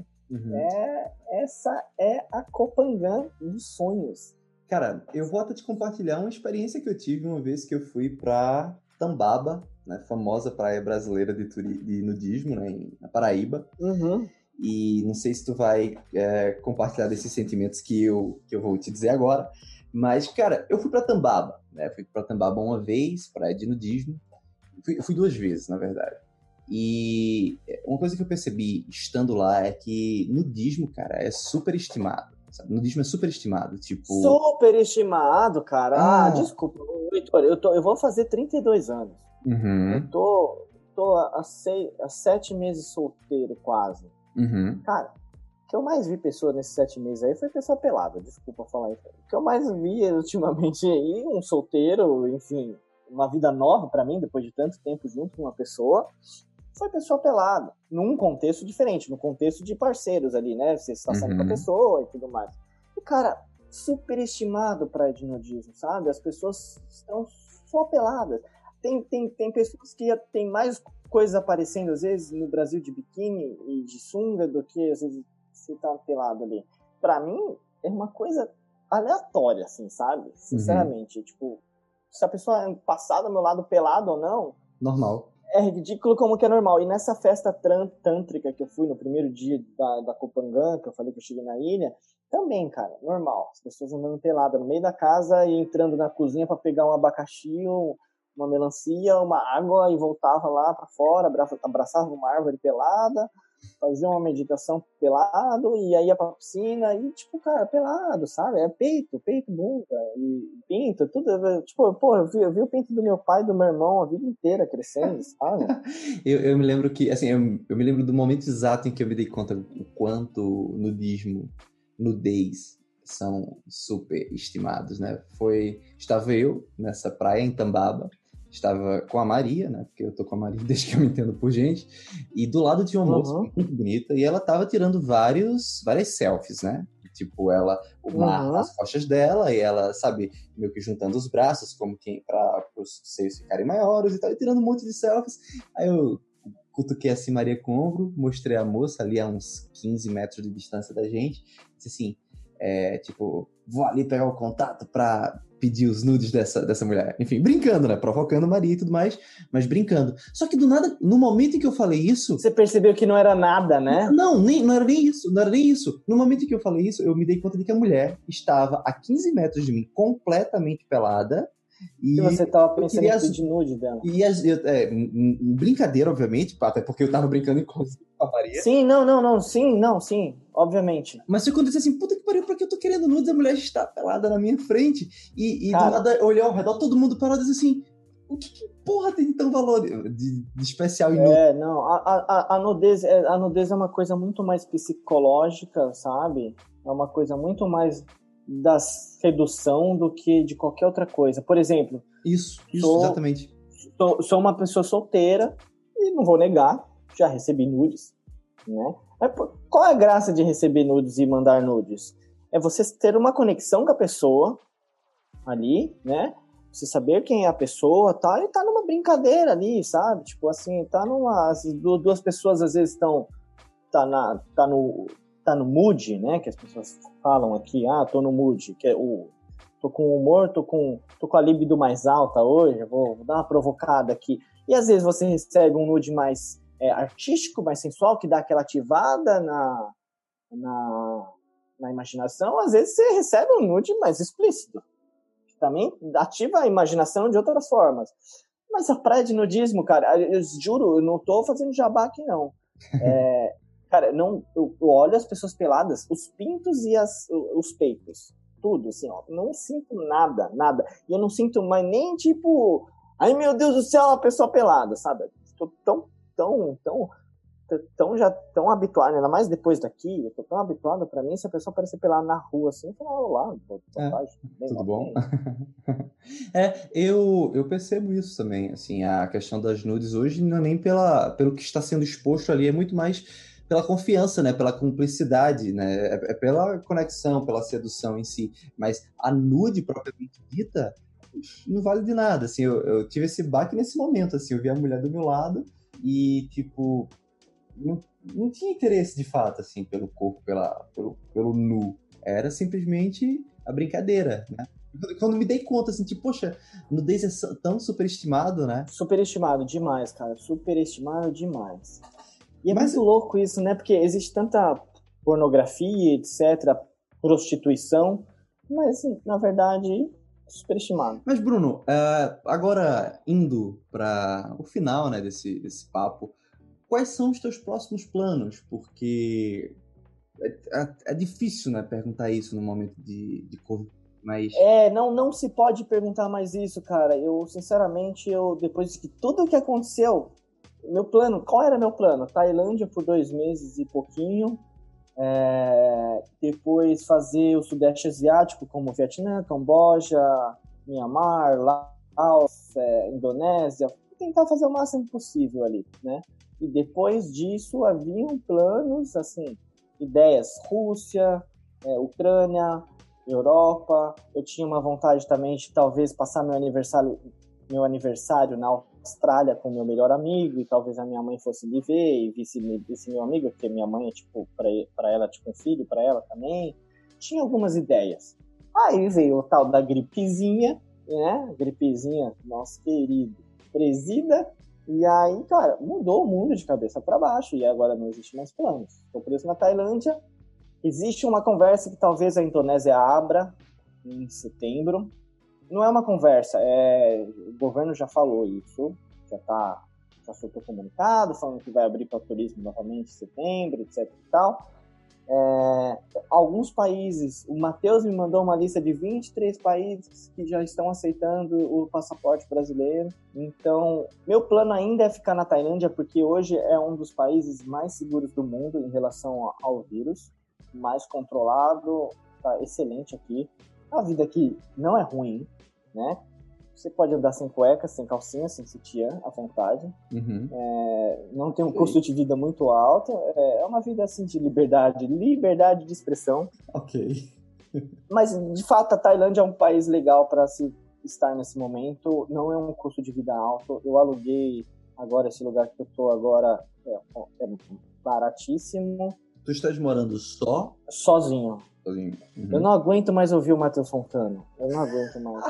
Essa é a Copangan dos sonhos. Cara, eu vou até te compartilhar uma experiência que eu tive uma vez que eu fui pra Tambaba, né, famosa praia brasileira de nudismo, né, na Paraíba. E não sei se tu vai compartilhar desses sentimentos que eu vou te dizer agora. Mas, cara, eu fui pra Tambaba, né? Fui pra Tambaba uma vez, praia de nudismo. Eu fui 2 vezes, na verdade. E uma coisa que eu percebi estando lá é que nudismo, cara, é super estimado. Sabe? Nudismo é super estimado, tipo... Super estimado, cara. Desculpa, Heitor, eu vou fazer 32 anos. Eu tô há 7 meses solteiro, quase. Cara, o que eu mais vi pessoa nesses 7 meses aí foi pessoa pelada, desculpa falar isso. O que eu mais vi ultimamente aí, um solteiro, enfim, uma vida nova pra mim, depois de tanto tempo junto com uma pessoa, foi pessoa pelada, num contexto diferente, no contexto de parceiros ali, né? Você está saindo com a pessoa e tudo mais. E, cara, superestimado praia de nudismo, sabe? As pessoas estão só peladas. Tem pessoas que tem mais coisas aparecendo, às vezes, no Brasil de biquíni e de sunga do que, às vezes, você tá pelado ali. Pra mim, é uma coisa aleatória, assim, sabe? Sinceramente. Tipo, se a pessoa passar do meu lado pelado ou não... Normal. É ridículo como que é normal. E nessa festa tântrica que eu fui no primeiro dia da Kopangan, que eu falei que eu cheguei na ilha, também, cara, normal. As pessoas andando pelada no meio da casa e entrando na cozinha para pegar um abacaxi, uma melancia, uma água e voltava lá para fora, abraçava uma árvore pelada, fazia uma meditação pelado e aí ia pra piscina e, tipo, cara, pelado, sabe? É peito, bunda e pinto, tudo. Tipo, pô, eu vi o pinto do meu pai e do meu irmão a vida inteira crescendo, sabe? Eu me lembro que, assim, eu me lembro do momento exato em que eu me dei conta do quanto nudez são super estimados, né? Estava eu nessa praia em Tambaba, estava com a Maria, né? Porque eu tô com a Maria desde que eu me entendo por gente. E do lado tinha uma moça muito bonita e ela tava tirando várias selfies, né? Tipo, o mar nas costas dela e ela, sabe, meio que juntando os braços, como quem para os seios ficarem maiores e tal, e tirando um monte de selfies. Aí eu cutuquei assim Maria com o ombro, mostrei a moça ali a uns 15 metros de distância da gente, disse assim, tipo, vou ali pegar o contato pra pedir os nudes dessa mulher. Enfim, brincando, né? Provocando Maria e tudo mais, mas brincando. Só que do nada, no momento em que eu falei isso... Você percebeu que não era nada, né? Não era nem isso. No momento em que eu falei isso, eu me dei conta de que a mulher estava a 15 metros de mim, completamente pelada. E você tava pensando em pedir nude dela. E brincadeira, obviamente, até porque eu tava brincando inclusive com a Maria. Sim, obviamente. Mas se acontecer assim, puta que pariu, porque eu tô querendo nudes, a mulher está pelada na minha frente. E cara, do nada, olhar ao redor, todo mundo pelado e dizer assim, o que porra tem de tão valor de especial e nude? Não, a nudez é uma coisa muito mais psicológica, sabe? É uma coisa muito mais da sedução do que de qualquer outra coisa. Por exemplo... Isso, exatamente. Sou uma pessoa solteira e não vou negar, já recebi nudes, né? Mas qual é a graça de receber nudes e mandar nudes? É você ter uma conexão com a pessoa ali, né? Você saber quem é a pessoa, tá? E tá numa brincadeira ali, sabe? Tipo assim, tá numa... As duas pessoas às vezes tá no mood, né? Que as pessoas falam aqui, tô no mood, que é tô com humor, tô com a libido mais alta hoje, vou dar uma provocada aqui. E às vezes você recebe um nude mais artístico, mais sensual, que dá aquela ativada na imaginação. Às vezes você recebe um nude mais explícito, que também ativa a imaginação de outras formas. Mas a praia de nudismo, cara, eu juro, eu não tô fazendo jabá aqui, não. Cara, eu olho as pessoas peladas, os pintos e os peitos. Tudo, assim, ó. Não sinto nada. E eu não sinto mais nem, tipo... Ai, meu Deus do céu, uma pessoa pelada, sabe? Estou tão habituado, ainda mais depois daqui, eu tô tão habituado, pra mim, se a pessoa aparecer pelada na rua, assim, eu falo, olá, tudo bom? Eu percebo isso também, assim, a questão das nudes hoje não é nem pelo que está sendo exposto ali, é muito mais pela confiança, né, pela cumplicidade, né, é pela conexão, pela sedução em si, mas a nude propriamente dita não vale de nada, assim, eu tive esse baque nesse momento, assim, eu vi a mulher do meu lado e, tipo, não tinha interesse de fato, assim, pelo corpo, pelo nu, era simplesmente a brincadeira, né. Quando me dei conta, assim, tipo, poxa, nudez é tão superestimado, né? Superestimado demais, cara, superestimado demais. E é muito louco isso, né? Porque existe tanta pornografia, etc., prostituição, mas, na verdade, superestimado. Mas, Bruno, agora indo para o final, né, desse papo, quais são os teus próximos planos? Porque é difícil, né, perguntar isso no momento de corpo, mas... Não se pode perguntar mais isso, cara. Sinceramente, depois de tudo que aconteceu... Qual era meu plano? Tailândia por 2 meses e pouquinho, depois fazer o Sudeste Asiático, como Vietnã, Camboja, Myanmar, Laos, Indonésia, tentar fazer o máximo possível ali, né? E depois disso haviam planos, assim, ideias, Rússia, Ucrânia, Europa. Eu tinha uma vontade também de talvez passar meu aniversário meu aniversário na Austrália com meu melhor amigo, e talvez a minha mãe fosse me ver e visse meu amigo, porque minha mãe é tipo, pra ela, tipo um filho, pra ela também. Tinha algumas ideias. Aí veio o tal da gripezinha, né? Gripezinha, nosso querido presida. E aí, cara, mudou o mundo de cabeça para baixo e agora não existe mais planos. Estou preso na Tailândia. Existe uma conversa que talvez a Indonésia abra em setembro. Não é uma conversa, o governo já falou isso, já soltou comunicado, falando que vai abrir para turismo novamente em setembro, etc e tal. Alguns países, o Matheus me mandou uma lista de 23 países que já estão aceitando o passaporte brasileiro. Então, meu plano ainda é ficar na Tailândia, porque hoje é um dos países mais seguros do mundo em relação ao vírus, mais controlado, tá excelente aqui. A vida aqui não é ruim, né? Você pode andar sem cueca, sem calcinha, sem sutiã, à vontade. Uhum. Não tem um custo de vida muito alto. É uma vida assim de liberdade de expressão. Ok. Mas, de fato, a Tailândia é um país legal para se estar nesse momento. Não é um custo de vida alto. Eu aluguei agora esse lugar que eu tô agora. É baratíssimo. Tu estás morando só? Sozinho. Sozinho. Uhum. Eu não aguento mais ouvir o Matheus Fontano. Eu não aguento mais.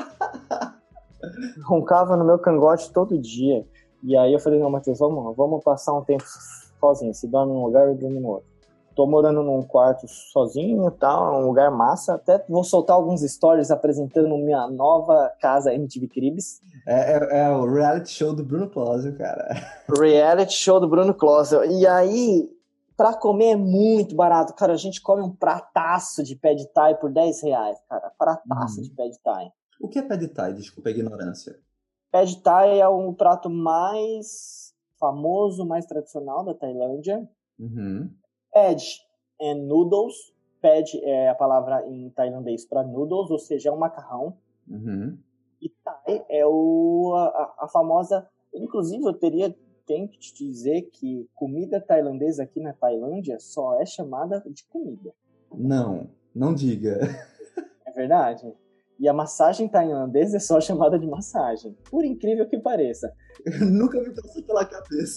Roncava no meu cangote todo dia. E aí eu falei, não, Matheus, vamos passar um tempo sozinho. Se dorme num lugar, eu durmo no outro. Tô morando num quarto sozinho e tal, um lugar massa. Até vou soltar alguns stories apresentando minha nova casa MTV Cribs. É o reality show do Bruno Closio, cara. Reality show do Bruno Closio. E aí, pra comer é muito barato. Cara, a gente come um prataço de pad thai por R$10, cara. Prataço de pad thai. O que é pad thai? Desculpa a ignorância. Pad thai é um prato mais famoso, mais tradicional da Tailândia. Uhum. Pad é noodles. Pad é a palavra em tailandês para noodles, ou seja, é um macarrão. Uhum. E thai é a famosa... Inclusive, tenho que te dizer que comida tailandesa aqui na Tailândia só é chamada de comida. Não diga. É verdade. E a massagem tailandesa é só chamada de massagem. Por incrível que pareça. Nunca me passou pela cabeça.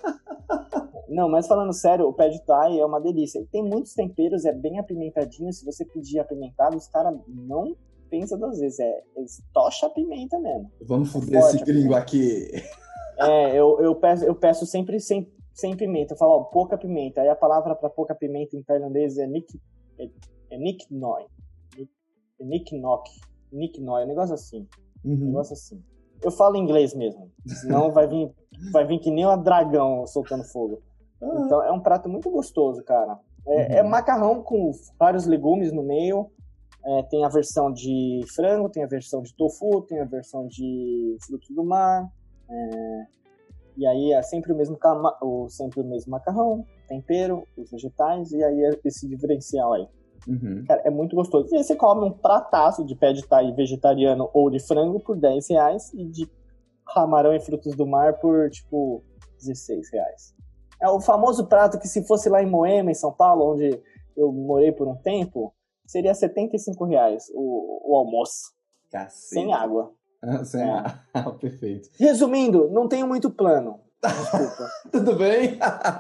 Não, mas falando sério, o pad thai é uma delícia. Ele tem muitos temperos, é bem apimentadinho. Se você pedir apimentado, os caras não pensam duas vezes. Eles tocham a pimenta mesmo. Vamos foder esse gringo aqui. Eu peço sempre sem pimenta. Eu falo, ó, pouca pimenta. Aí a palavra para pouca pimenta em tailandês é nik noi. Nick Noi, um negócio assim. Uhum. Um negócio assim. Eu falo inglês mesmo, senão vai vir que nem um dragão soltando fogo. Então é um prato muito gostoso, cara. É macarrão com vários legumes no meio. Tem a versão de frango, tem a versão de tofu, tem a versão de frutos do mar. E aí é sempre o mesmo macarrão, tempero, os vegetais, e aí é esse diferencial aí. Uhum. Cara, é muito gostoso. E aí você come um prataço de pad thai vegetariano ou de frango por R$10 e de camarão e frutos do mar por, tipo, R$16. É o famoso prato que, se fosse lá em Moema, em São Paulo, onde eu morei por um tempo, seria R$75 o almoço. Cacete. Sem água. Sem água. Perfeito. Resumindo, não tenho muito plano. Desculpa. Tudo bem?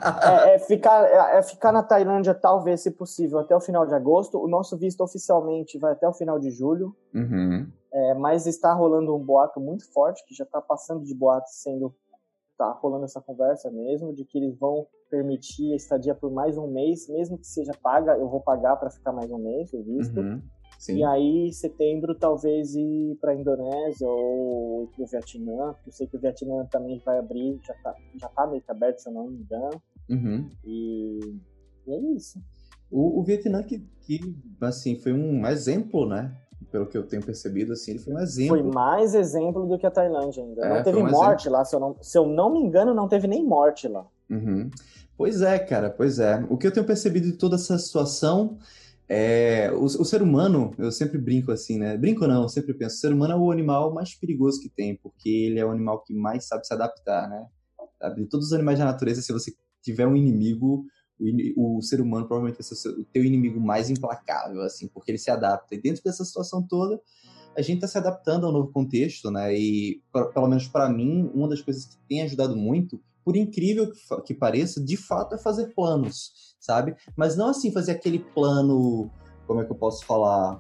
Ficar na Tailândia, talvez, se possível, até o final de agosto. O nosso visto oficialmente vai até o final de julho. Uhum. Mas está rolando um boato muito forte, que já está passando de boato, tá rolando essa conversa mesmo, de que eles vão permitir a estadia por mais um mês, mesmo que seja paga, eu vou pagar para ficar mais um mês, o visto. Uhum. Sim. E aí, em setembro, talvez ir para a Indonésia ou para o Vietnã, porque eu sei que o Vietnã também vai abrir, já tá meio que aberto, se eu não me engano. Uhum. E é isso. O Vietnã que, assim, foi um exemplo, né? Pelo que eu tenho percebido, assim, ele foi um exemplo. Foi mais exemplo do que a Tailândia ainda. Não teve exemplo. morte lá, se eu não me engano, não teve nem morte lá. Uhum. Pois é, cara, pois é. O que eu tenho percebido de toda essa situação... O ser humano, eu sempre brinco assim, né? Brinco não, eu sempre penso, o ser humano é o animal mais perigoso que tem, porque ele é o animal que mais sabe se adaptar, né? De todos os animais da natureza, se você tiver um inimigo, o ser humano provavelmente vai ser o teu inimigo mais implacável, assim, porque ele se adapta. E dentro dessa situação toda, a gente está se adaptando ao novo contexto, né? E, pelo menos para mim, uma das coisas que tem ajudado muito, por incrível que pareça, de fato é fazer planos, sabe? Mas não assim fazer aquele plano, como é que eu posso falar,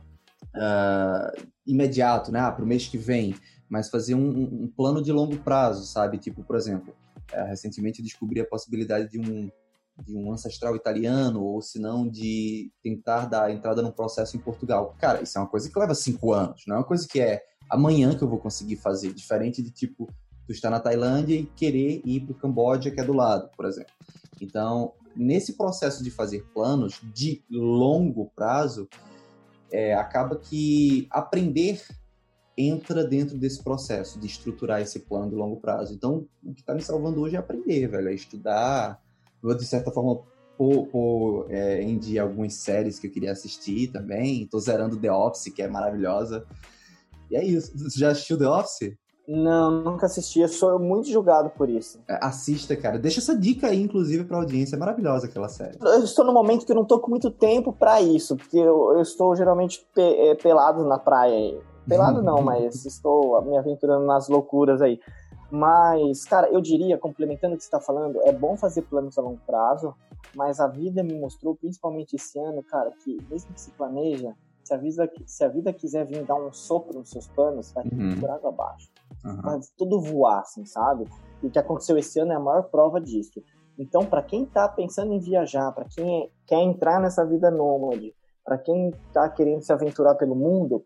imediato, né? Para o mês que vem, mas fazer um plano de longo prazo, sabe? Tipo, por exemplo, recentemente descobri a possibilidade de um ancestral italiano, ou se não, de tentar dar entrada num processo em Portugal. Cara, isso é uma coisa que leva 5 anos, não é uma coisa que é amanhã que eu vou conseguir fazer, diferente de, tipo, tu estar na Tailândia e querer ir para o Camboja, que é do lado, por exemplo. Então, nesse processo de fazer planos de longo prazo, acaba que aprender entra dentro desse processo de estruturar esse plano de longo prazo. Então, o que está me salvando hoje é aprender, velho, é estudar. Vou, de certa forma, pôr em dia algumas séries que eu queria assistir também. Tô zerando The Office, que é maravilhosa. E é isso. Você já assistiu The Office? Não, nunca assisti. Eu sou muito julgado por isso. Assista, cara. Deixa essa dica aí, inclusive, pra audiência. É maravilhosa aquela série. Eu estou num momento que eu não tô com muito tempo pra isso, porque eu estou geralmente pelado na praia. Pelado não, mas estou me aventurando nas loucuras aí. Mas, cara, eu diria, complementando o que você está falando, é bom fazer planos a longo prazo, mas a vida me mostrou, principalmente esse ano, cara, que mesmo que se planeja, se a vida quiser vir dar um sopro nos seus planos, vai tudo por água abaixo. Vai tudo voar, assim, sabe? E o que aconteceu esse ano é a maior prova disso. Então, para quem tá pensando em viajar, para quem quer entrar nessa vida nômade, para quem tá querendo se aventurar pelo mundo,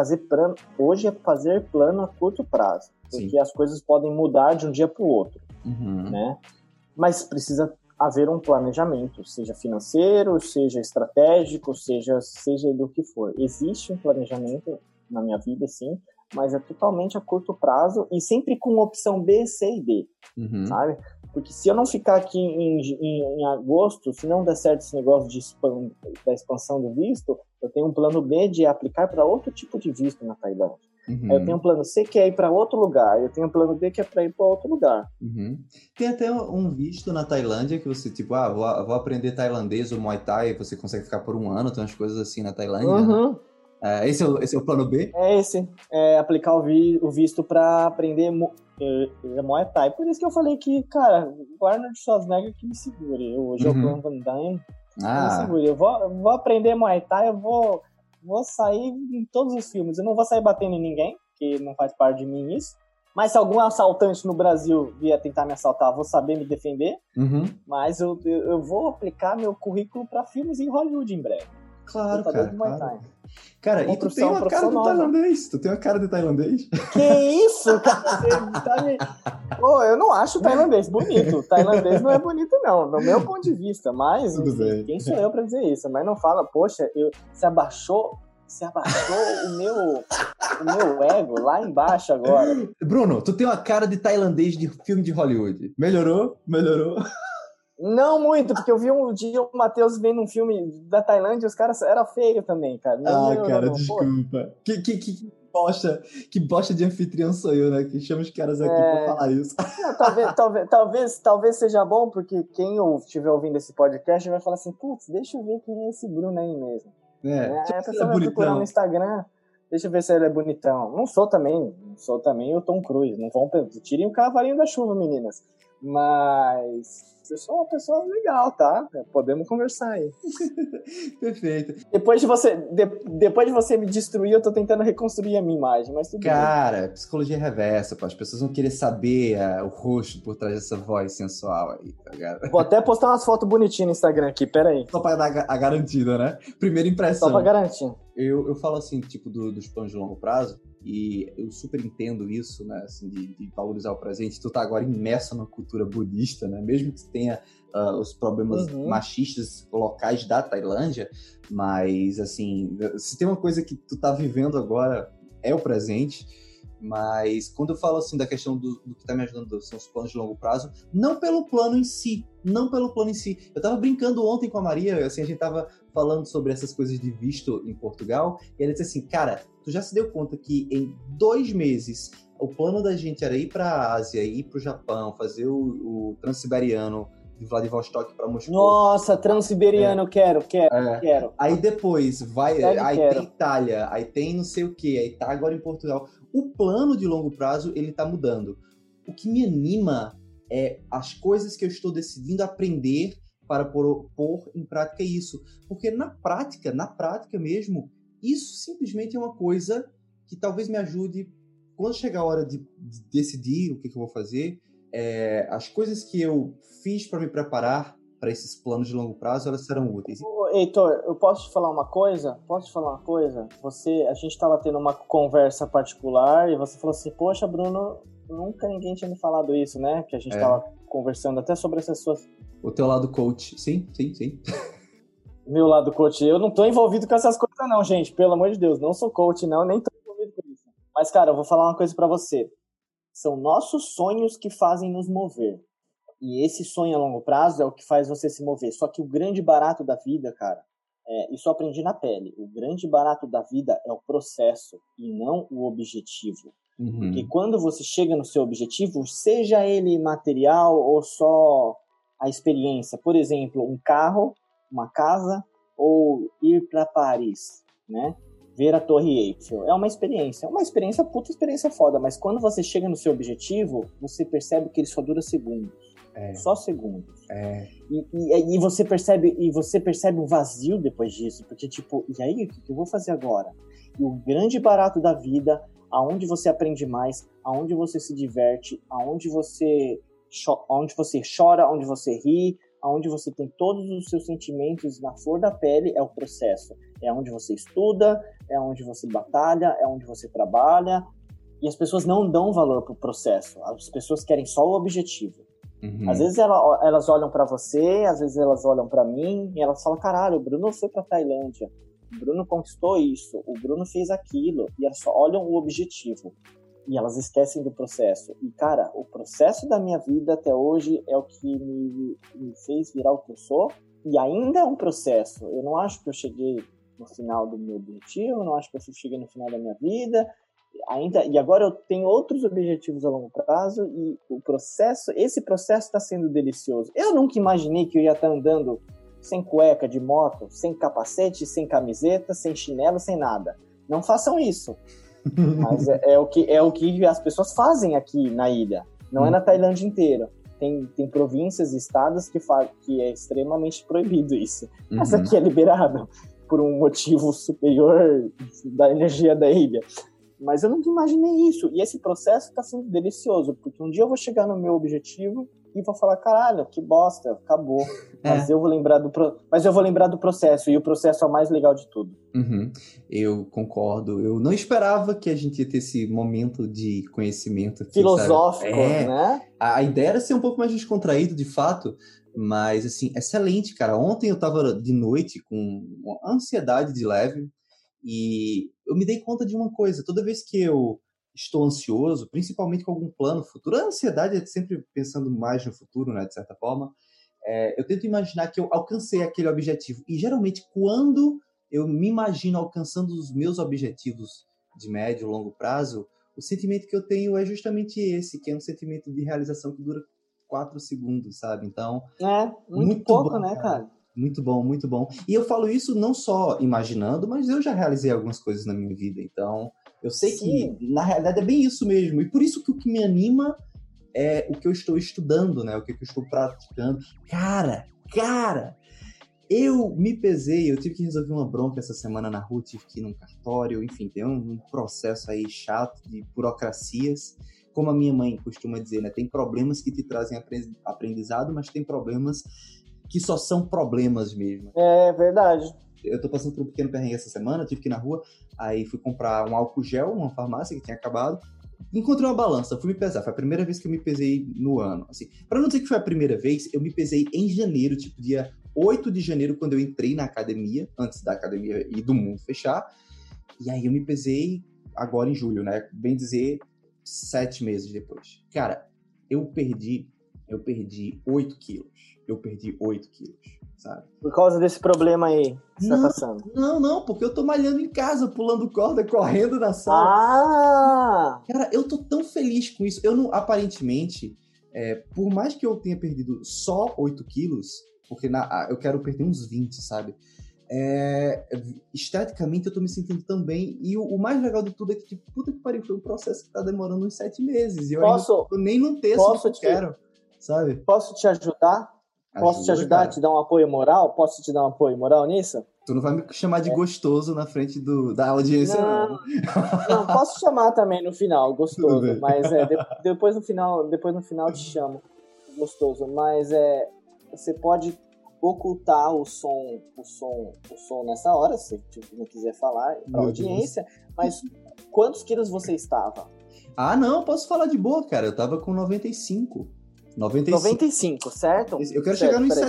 hoje é fazer plano a curto prazo. Porque Sim. As coisas podem mudar de um dia para o outro, né? Mas precisa haver um planejamento, seja financeiro, seja estratégico, seja do que for. Existe um planejamento na minha vida, sim, mas é totalmente a curto prazo e sempre com opção B, C e D, sabe? Porque se eu não ficar aqui em agosto, se não der certo esse negócio da expansão do visto, eu tenho um plano B de aplicar para outro tipo de visto na Tailândia. Aí eu tenho um plano C que é ir para outro lugar, eu tenho um plano D que é para ir para outro lugar. Tem até um visto na Tailândia que você, tipo, vou aprender tailandês ou Muay Thai, você consegue ficar por 1 ano, tem umas coisas assim na Tailândia, né? Esse é o plano B? Aplicar o visto para aprender Muay Thai. Por isso que eu falei que, cara, o Arnold Schwarzenegger que me segure. Hoje é o Jean Van Damme que me segure. Eu vou aprender Muay Thai, eu vou sair em todos os filmes. Eu não vou sair batendo em ninguém, que não faz parte de mim isso. Mas se algum assaltante no Brasil vier tentar me assaltar, eu vou saber me defender. Mas eu vou aplicar meu currículo para filmes em Hollywood em breve. Claro, cara. Cara, e tu tem uma cara de tailandês? Tu tem uma cara de tailandês? Que isso, cara? Pô, eu não acho tailandês bonito. Tailandês não é bonito, não, no meu ponto de vista. Mas, enfim, quem sou eu pra dizer isso? Mas não fala, poxa, se abaixou o meu ego lá embaixo agora. Bruno, tu tem uma cara de tailandês de filme de Hollywood. Melhorou? Não muito, porque eu vi um dia o Matheus vendo um filme da Tailândia e os caras eram feios também, cara. Desculpa. Que bosta de anfitrião sou eu, né? Que chama os caras aqui pra falar isso. Talvez seja bom, porque quem estiver ouvindo esse podcast vai falar assim, putz, deixa eu ver quem é esse Bruno aí mesmo. A pessoa vai procurar no Instagram, deixa eu ver se ele é bonitão. Não sou também o Tom Cruise. Não vão, tirem o cavalinho da chuva, meninas. Mas eu sou uma pessoa legal, tá? Podemos conversar aí. Perfeito. Depois de você me destruir, eu tô tentando reconstruir a minha imagem, mas tudo Cara, bem. Psicologia reversa, pô. As pessoas vão querer saber o rosto por trás dessa voz sensual aí, tá ligado? Vou até postar umas fotos bonitinhas no Instagram aqui, peraí. Só pra dar a garantida, né? Primeira impressão. Só pra garantir. Eu falo assim, tipo, dos planos de longo prazo, e eu super entendo isso, né, assim, de valorizar o presente. Tu tá agora imerso na cultura budista, né, mesmo que tenha os problemas machistas locais da Tailândia, mas, assim, se tem uma coisa que tu tá vivendo agora, é o presente. Mas quando eu falo assim da questão do que tá me ajudando, são os planos de longo prazo, não pelo plano em si. Eu tava brincando ontem com a Maria, assim, a gente tava falando sobre essas coisas de visto em Portugal, e ela disse assim, cara, tu já se deu conta que em 2 meses o plano da gente era ir pra Ásia, ir pro Japão, fazer o Transiberiano, de Vladivostok para Moscou. Nossa, Transiberiano, eu quero. Aí depois aí tem Itália, aí tem não sei o que, aí tá agora em Portugal. O plano de longo prazo, ele tá mudando. O que me anima é as coisas que eu estou decidindo aprender para pôr em prática isso. Porque na prática mesmo, isso simplesmente é uma coisa que talvez me ajude quando chegar a hora de decidir o que eu vou fazer. As coisas que eu fiz para me preparar para esses planos de longo prazo, elas serão úteis. Heitor, eu posso te falar uma coisa? A gente estava tendo uma conversa particular e você falou assim, poxa, Bruno, nunca ninguém tinha me falado isso, né? Que a gente estava conversando até sobre essas suas... O teu lado coach, sim. Meu lado coach, eu não tô envolvido com essas coisas não, gente, pelo amor de Deus, não sou coach não, nem tô envolvido com isso. Mas, cara, eu vou falar uma coisa pra você. São nossos sonhos que fazem nos mover. E esse sonho a longo prazo é o que faz você se mover. Só que o grande barato da vida, cara, isso eu aprendi na pele. O grande barato da vida é o processo e não o objetivo. Uhum. Porque quando você chega no seu objetivo, seja ele material ou só a experiência, por exemplo, um carro, uma casa ou ir para Paris, né? Ver a Torre Eiffel. É uma experiência, puta experiência foda, mas quando você chega no seu objetivo, você percebe que ele só dura segundos. Só segundos. E você percebe um vazio depois disso, porque tipo, e aí, o que eu vou fazer agora? E o grande barato da vida, aonde você aprende mais, aonde você se diverte, aonde você chora, onde você ri, aonde você tem todos os seus sentimentos na flor da pele, é o processo. É onde você estuda, é onde você batalha, é onde você trabalha. E as pessoas não dão valor pro processo. As pessoas querem só o objetivo. Uhum. Às vezes elas olham pra você, às vezes elas olham pra mim, e elas falam, caralho, o Bruno foi pra Tailândia, o Bruno conquistou isso, o Bruno fez aquilo, e elas só olham o objetivo. E elas esquecem do processo. E, cara, o processo da minha vida até hoje é o que me fez virar o que eu sou. E ainda é um processo. Eu não acho que eu cheguei no final do meu objetivo, não acho que eu cheguei no final da minha vida. E agora eu tenho outros objetivos a longo prazo e esse processo está sendo delicioso. Eu nunca imaginei que eu ia estar andando sem cueca de moto, sem capacete, sem camiseta, sem chinelo, sem nada. Não façam isso. Mas é o que as pessoas fazem aqui na ilha. Não é na Tailândia inteira. Tem províncias e estados que é extremamente proibido isso. Mas aqui é liberado por um motivo superior da energia da ilha. Mas eu nunca imaginei isso. E esse processo está sendo delicioso, porque um dia eu vou chegar no meu objetivo e vou falar, caralho, que bosta, acabou. Mas eu vou lembrar do processo, e o processo é o mais legal de tudo. Uhum. Eu concordo. Eu não esperava que a gente ia ter esse momento de conhecimento aqui, filosófico, né? A ideia era ser um pouco mais descontraído, de fato, mas, assim, excelente, cara. Ontem eu tava de noite com uma ansiedade de leve, e eu me dei conta de uma coisa. Toda vez que eu estou ansioso, principalmente com algum plano futuro, a ansiedade é sempre pensando mais no futuro, né, de certa forma, eu tento imaginar que eu alcancei aquele objetivo. E geralmente, quando eu me imagino alcançando os meus objetivos de médio e longo prazo, o sentimento que eu tenho é justamente esse, que é um sentimento de realização que dura 4 segundos, sabe? Então, muito pouco, bom, né, cara? Muito bom, muito bom. E eu falo isso não só imaginando, mas eu já realizei algumas coisas na minha vida. Então, eu sei que, na realidade, é bem isso mesmo. E por isso que o que me anima é o que eu estou estudando, né? O que eu estou praticando. Cara, eu me pesei, eu tive que resolver uma bronca essa semana na rua, tive que ir num cartório, enfim, tem um processo aí chato de burocracias. Como a minha mãe costuma dizer, né? Tem problemas que te trazem aprendizado, mas tem problemas que só são problemas mesmo. É verdade. Eu tô passando por um pequeno perrengue essa semana, tive que ir na rua, aí fui comprar um álcool gel, uma farmácia que tinha acabado, encontrei uma balança, fui me pesar, foi a primeira vez que eu me pesei no ano, assim, pra não dizer que foi a primeira vez, eu me pesei em janeiro, tipo dia 8 de janeiro, quando eu entrei na academia, antes da academia e do mundo fechar, e aí eu me pesei agora em julho, né, bem dizer, 7 meses depois. Cara, eu perdi 8 quilos. Eu perdi 8 quilos, sabe? Por causa desse problema aí que você tá passando. Não, porque eu tô malhando em casa, pulando corda, correndo na sala. Cara, eu tô tão feliz com isso. Eu não, aparentemente, por mais que eu tenha perdido só 8 quilos, porque eu quero perder uns 20, sabe? Esteticamente eu tô me sentindo tão bem, e o mais legal de tudo é que, tipo, puta que pariu, foi um processo que tá demorando uns 7 meses, e eu ainda tô nem no terço que eu quero, sabe? Posso te ajudar? Posso te ajudar, te dar um apoio moral? Posso te dar um apoio moral nisso? Tu não vai me chamar de gostoso na frente da audiência, não. Não, posso chamar também no final, gostoso, mas depois no final eu te chamo gostoso, mas você pode ocultar o som nessa hora, se não quiser falar pra audiência, mas quantos quilos você estava? Ah, não, posso falar de boa, cara, eu tava com 95, certo? Eu quero chegar nos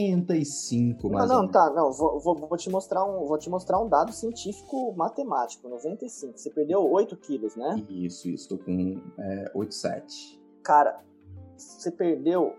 75, mais ou menos. Vou te mostrar um dado científico matemático, 95, você perdeu 8 quilos, né? Isso, tô com 8,7. Cara, você perdeu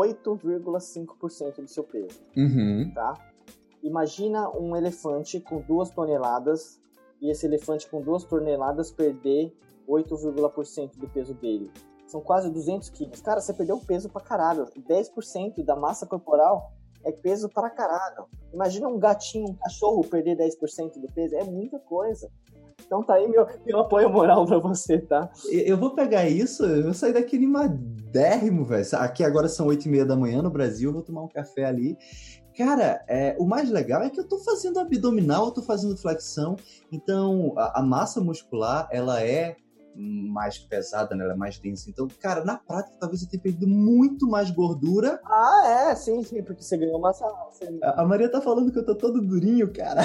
8,5% do seu peso, tá? Imagina um elefante com 2 toneladas e esse elefante com 2 toneladas perder 8,% do peso dele. São quase 200 quilos. Cara, você perdeu peso pra caralho. 10% da massa corporal é peso pra caralho. Imagina um gatinho, um cachorro perder 10% do peso. É muita coisa. Então tá aí meu apoio moral pra você, tá? Eu vou pegar isso, eu vou sair daqui animadérrimo, velho. Aqui agora são 8h30 da manhã no Brasil, eu vou tomar um café ali. Cara, o mais legal é que eu tô fazendo abdominal, eu tô fazendo flexão. Então, a massa muscular, ela é mais pesada, né? Ela é mais densa. Então, cara, na prática, talvez eu tenha perdido muito mais gordura. Sim, porque você ganhou massa. A Maria tá falando que eu tô todo durinho, cara.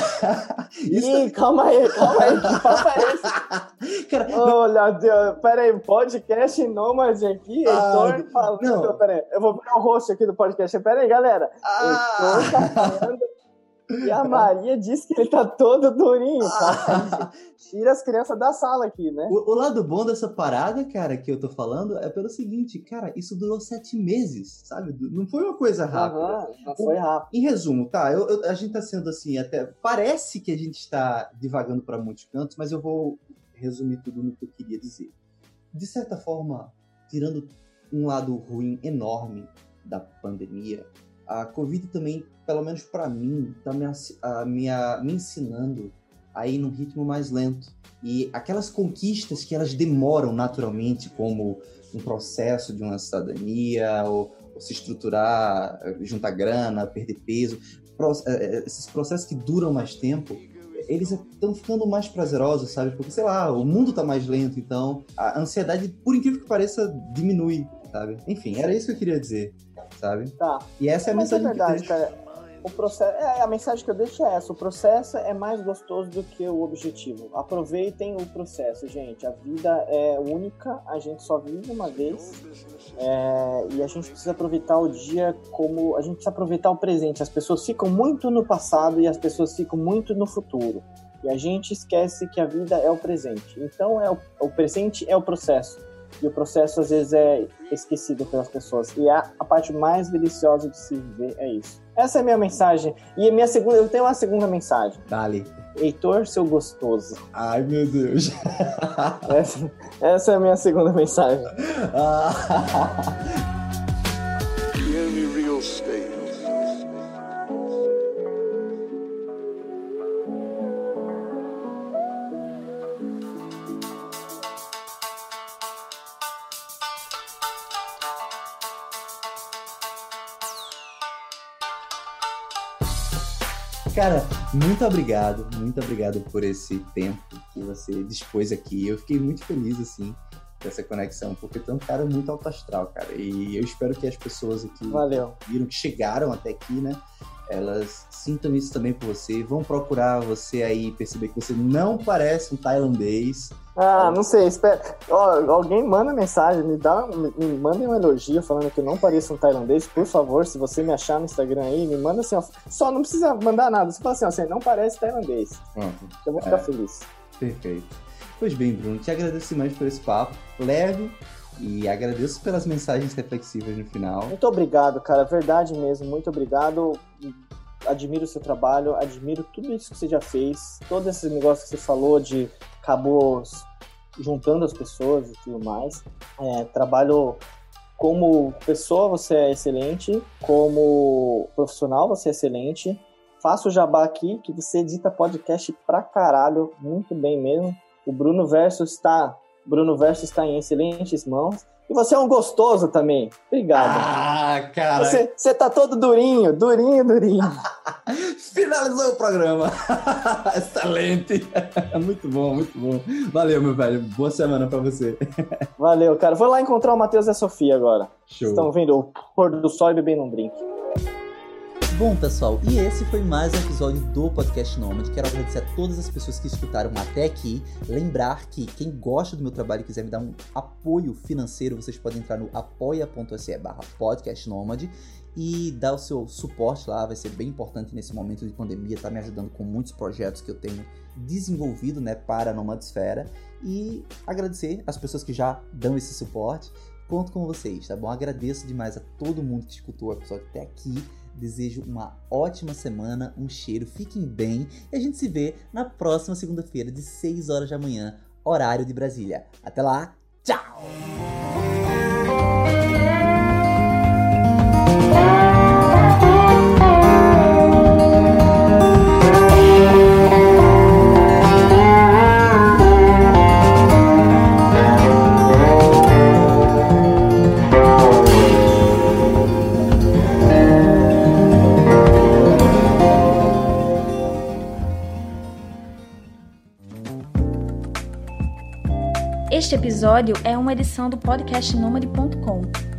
Calma aí, que papo é esse? Cara, olha, Deus, peraí, podcast Nômade aqui, Heitor falando. Não. Peraí, eu vou virar o host aqui do podcast. Peraí, galera. Heitor tá falando. E a Maria disse que ele tá todo durinho, tá? Tira as crianças da sala aqui, né? O lado bom dessa parada, cara, que eu tô falando, é pelo seguinte, cara, isso durou 7 meses, sabe? Não foi uma coisa rápida. Não foi rápido. Em resumo, tá, a gente tá sendo assim, até parece que a gente está divagando para muitos cantos, mas eu vou resumir tudo no que eu queria dizer. De certa forma, tirando um lado ruim enorme da pandemia, a Covid também, pelo menos para mim, tá me ensinando a ir num ritmo mais lento. E aquelas conquistas que elas demoram naturalmente, como um processo de uma cidadania, ou se estruturar, juntar grana, perder peso, esses processos que duram mais tempo, eles estão ficando mais prazerosos, sabe? Porque, sei lá, o mundo tá mais lento, então a ansiedade, por incrível que pareça, diminui, sabe? Enfim, era isso que eu queria dizer, sabe? Tá. E essa é a mensagem que eu deixo. Cara. O processo, a mensagem que eu deixo é essa: o processo é mais gostoso do que o objetivo. Aproveitem o processo, gente. A vida é única, a gente só vive uma vez, e a gente precisa aproveitar o dia como... A gente precisa aproveitar o presente. As pessoas ficam muito no passado e as pessoas ficam muito no futuro. E a gente esquece que a vida é o presente. Então, o presente é o processo. E o processo, às vezes, é esquecido pelas pessoas. E a parte mais deliciosa de se viver é isso. Essa é a minha mensagem. E eu tenho uma segunda mensagem. Dale. Heitor, seu gostoso. Ai, meu Deus. Essa é a minha segunda mensagem. The only real state. Cara, muito obrigado por esse tempo que você dispôs aqui. Eu fiquei muito feliz, assim, dessa conexão, porque tu é um cara muito alto astral, cara. E eu espero que as pessoas aqui que chegaram até aqui, né, elas sintam isso também por você. Vão procurar você aí, perceber que você não parece um tailandês. Não sei, espera. Alguém manda mensagem, me mandem um elogio falando que eu não pareço um tailandês, por favor. Se você me achar no Instagram aí, me manda assim, ó. Só não precisa mandar nada. Você fala assim, ó, você não parece tailandês. Eu vou ficar feliz. Perfeito. Pois bem, Bruno, te agradeço mais por esse papo leve e agradeço pelas mensagens reflexivas no final. Muito obrigado, cara. Verdade mesmo. Muito obrigado. Admiro o seu trabalho, admiro tudo isso que você já fez, todos esses negócios que você falou de acabou juntando as pessoas e tudo mais. Trabalho Como pessoa, você é excelente. Como profissional, você é excelente. Faço o jabá aqui, que você edita podcast pra caralho, muito bem mesmo. O Bruno Verso está em excelentes mãos. E você é um gostoso também. Obrigado. Ah, cara. Você tá todo durinho. Finalizou o programa. Excelente. Muito bom. Valeu, meu velho. Boa semana pra você. Valeu, cara. Vou lá encontrar o Matheus e a Sofia agora. Show. Estão vendo o pôr do sol e bebendo um drink. Bom, pessoal, e esse foi mais um episódio do Podcast Nômade. Quero agradecer a todas as pessoas que escutaram até aqui. Lembrar que quem gosta do meu trabalho e quiser me dar um apoio financeiro, vocês podem entrar no apoia.se/podcastnômade e dar o seu suporte lá. Vai ser bem importante nesse momento de pandemia, tá me ajudando com muitos projetos que eu tenho desenvolvido, né, para a Nomadesfera. E agradecer as pessoas que já dão esse suporte. Conto com vocês, tá bom? Agradeço demais a todo mundo que escutou o episódio até aqui. Desejo uma ótima semana, um cheiro, fiquem bem e a gente se vê na próxima segunda-feira de 6 horas da manhã, horário de Brasília. Até lá, tchau! Este episódio é uma edição do podcastnomade.com.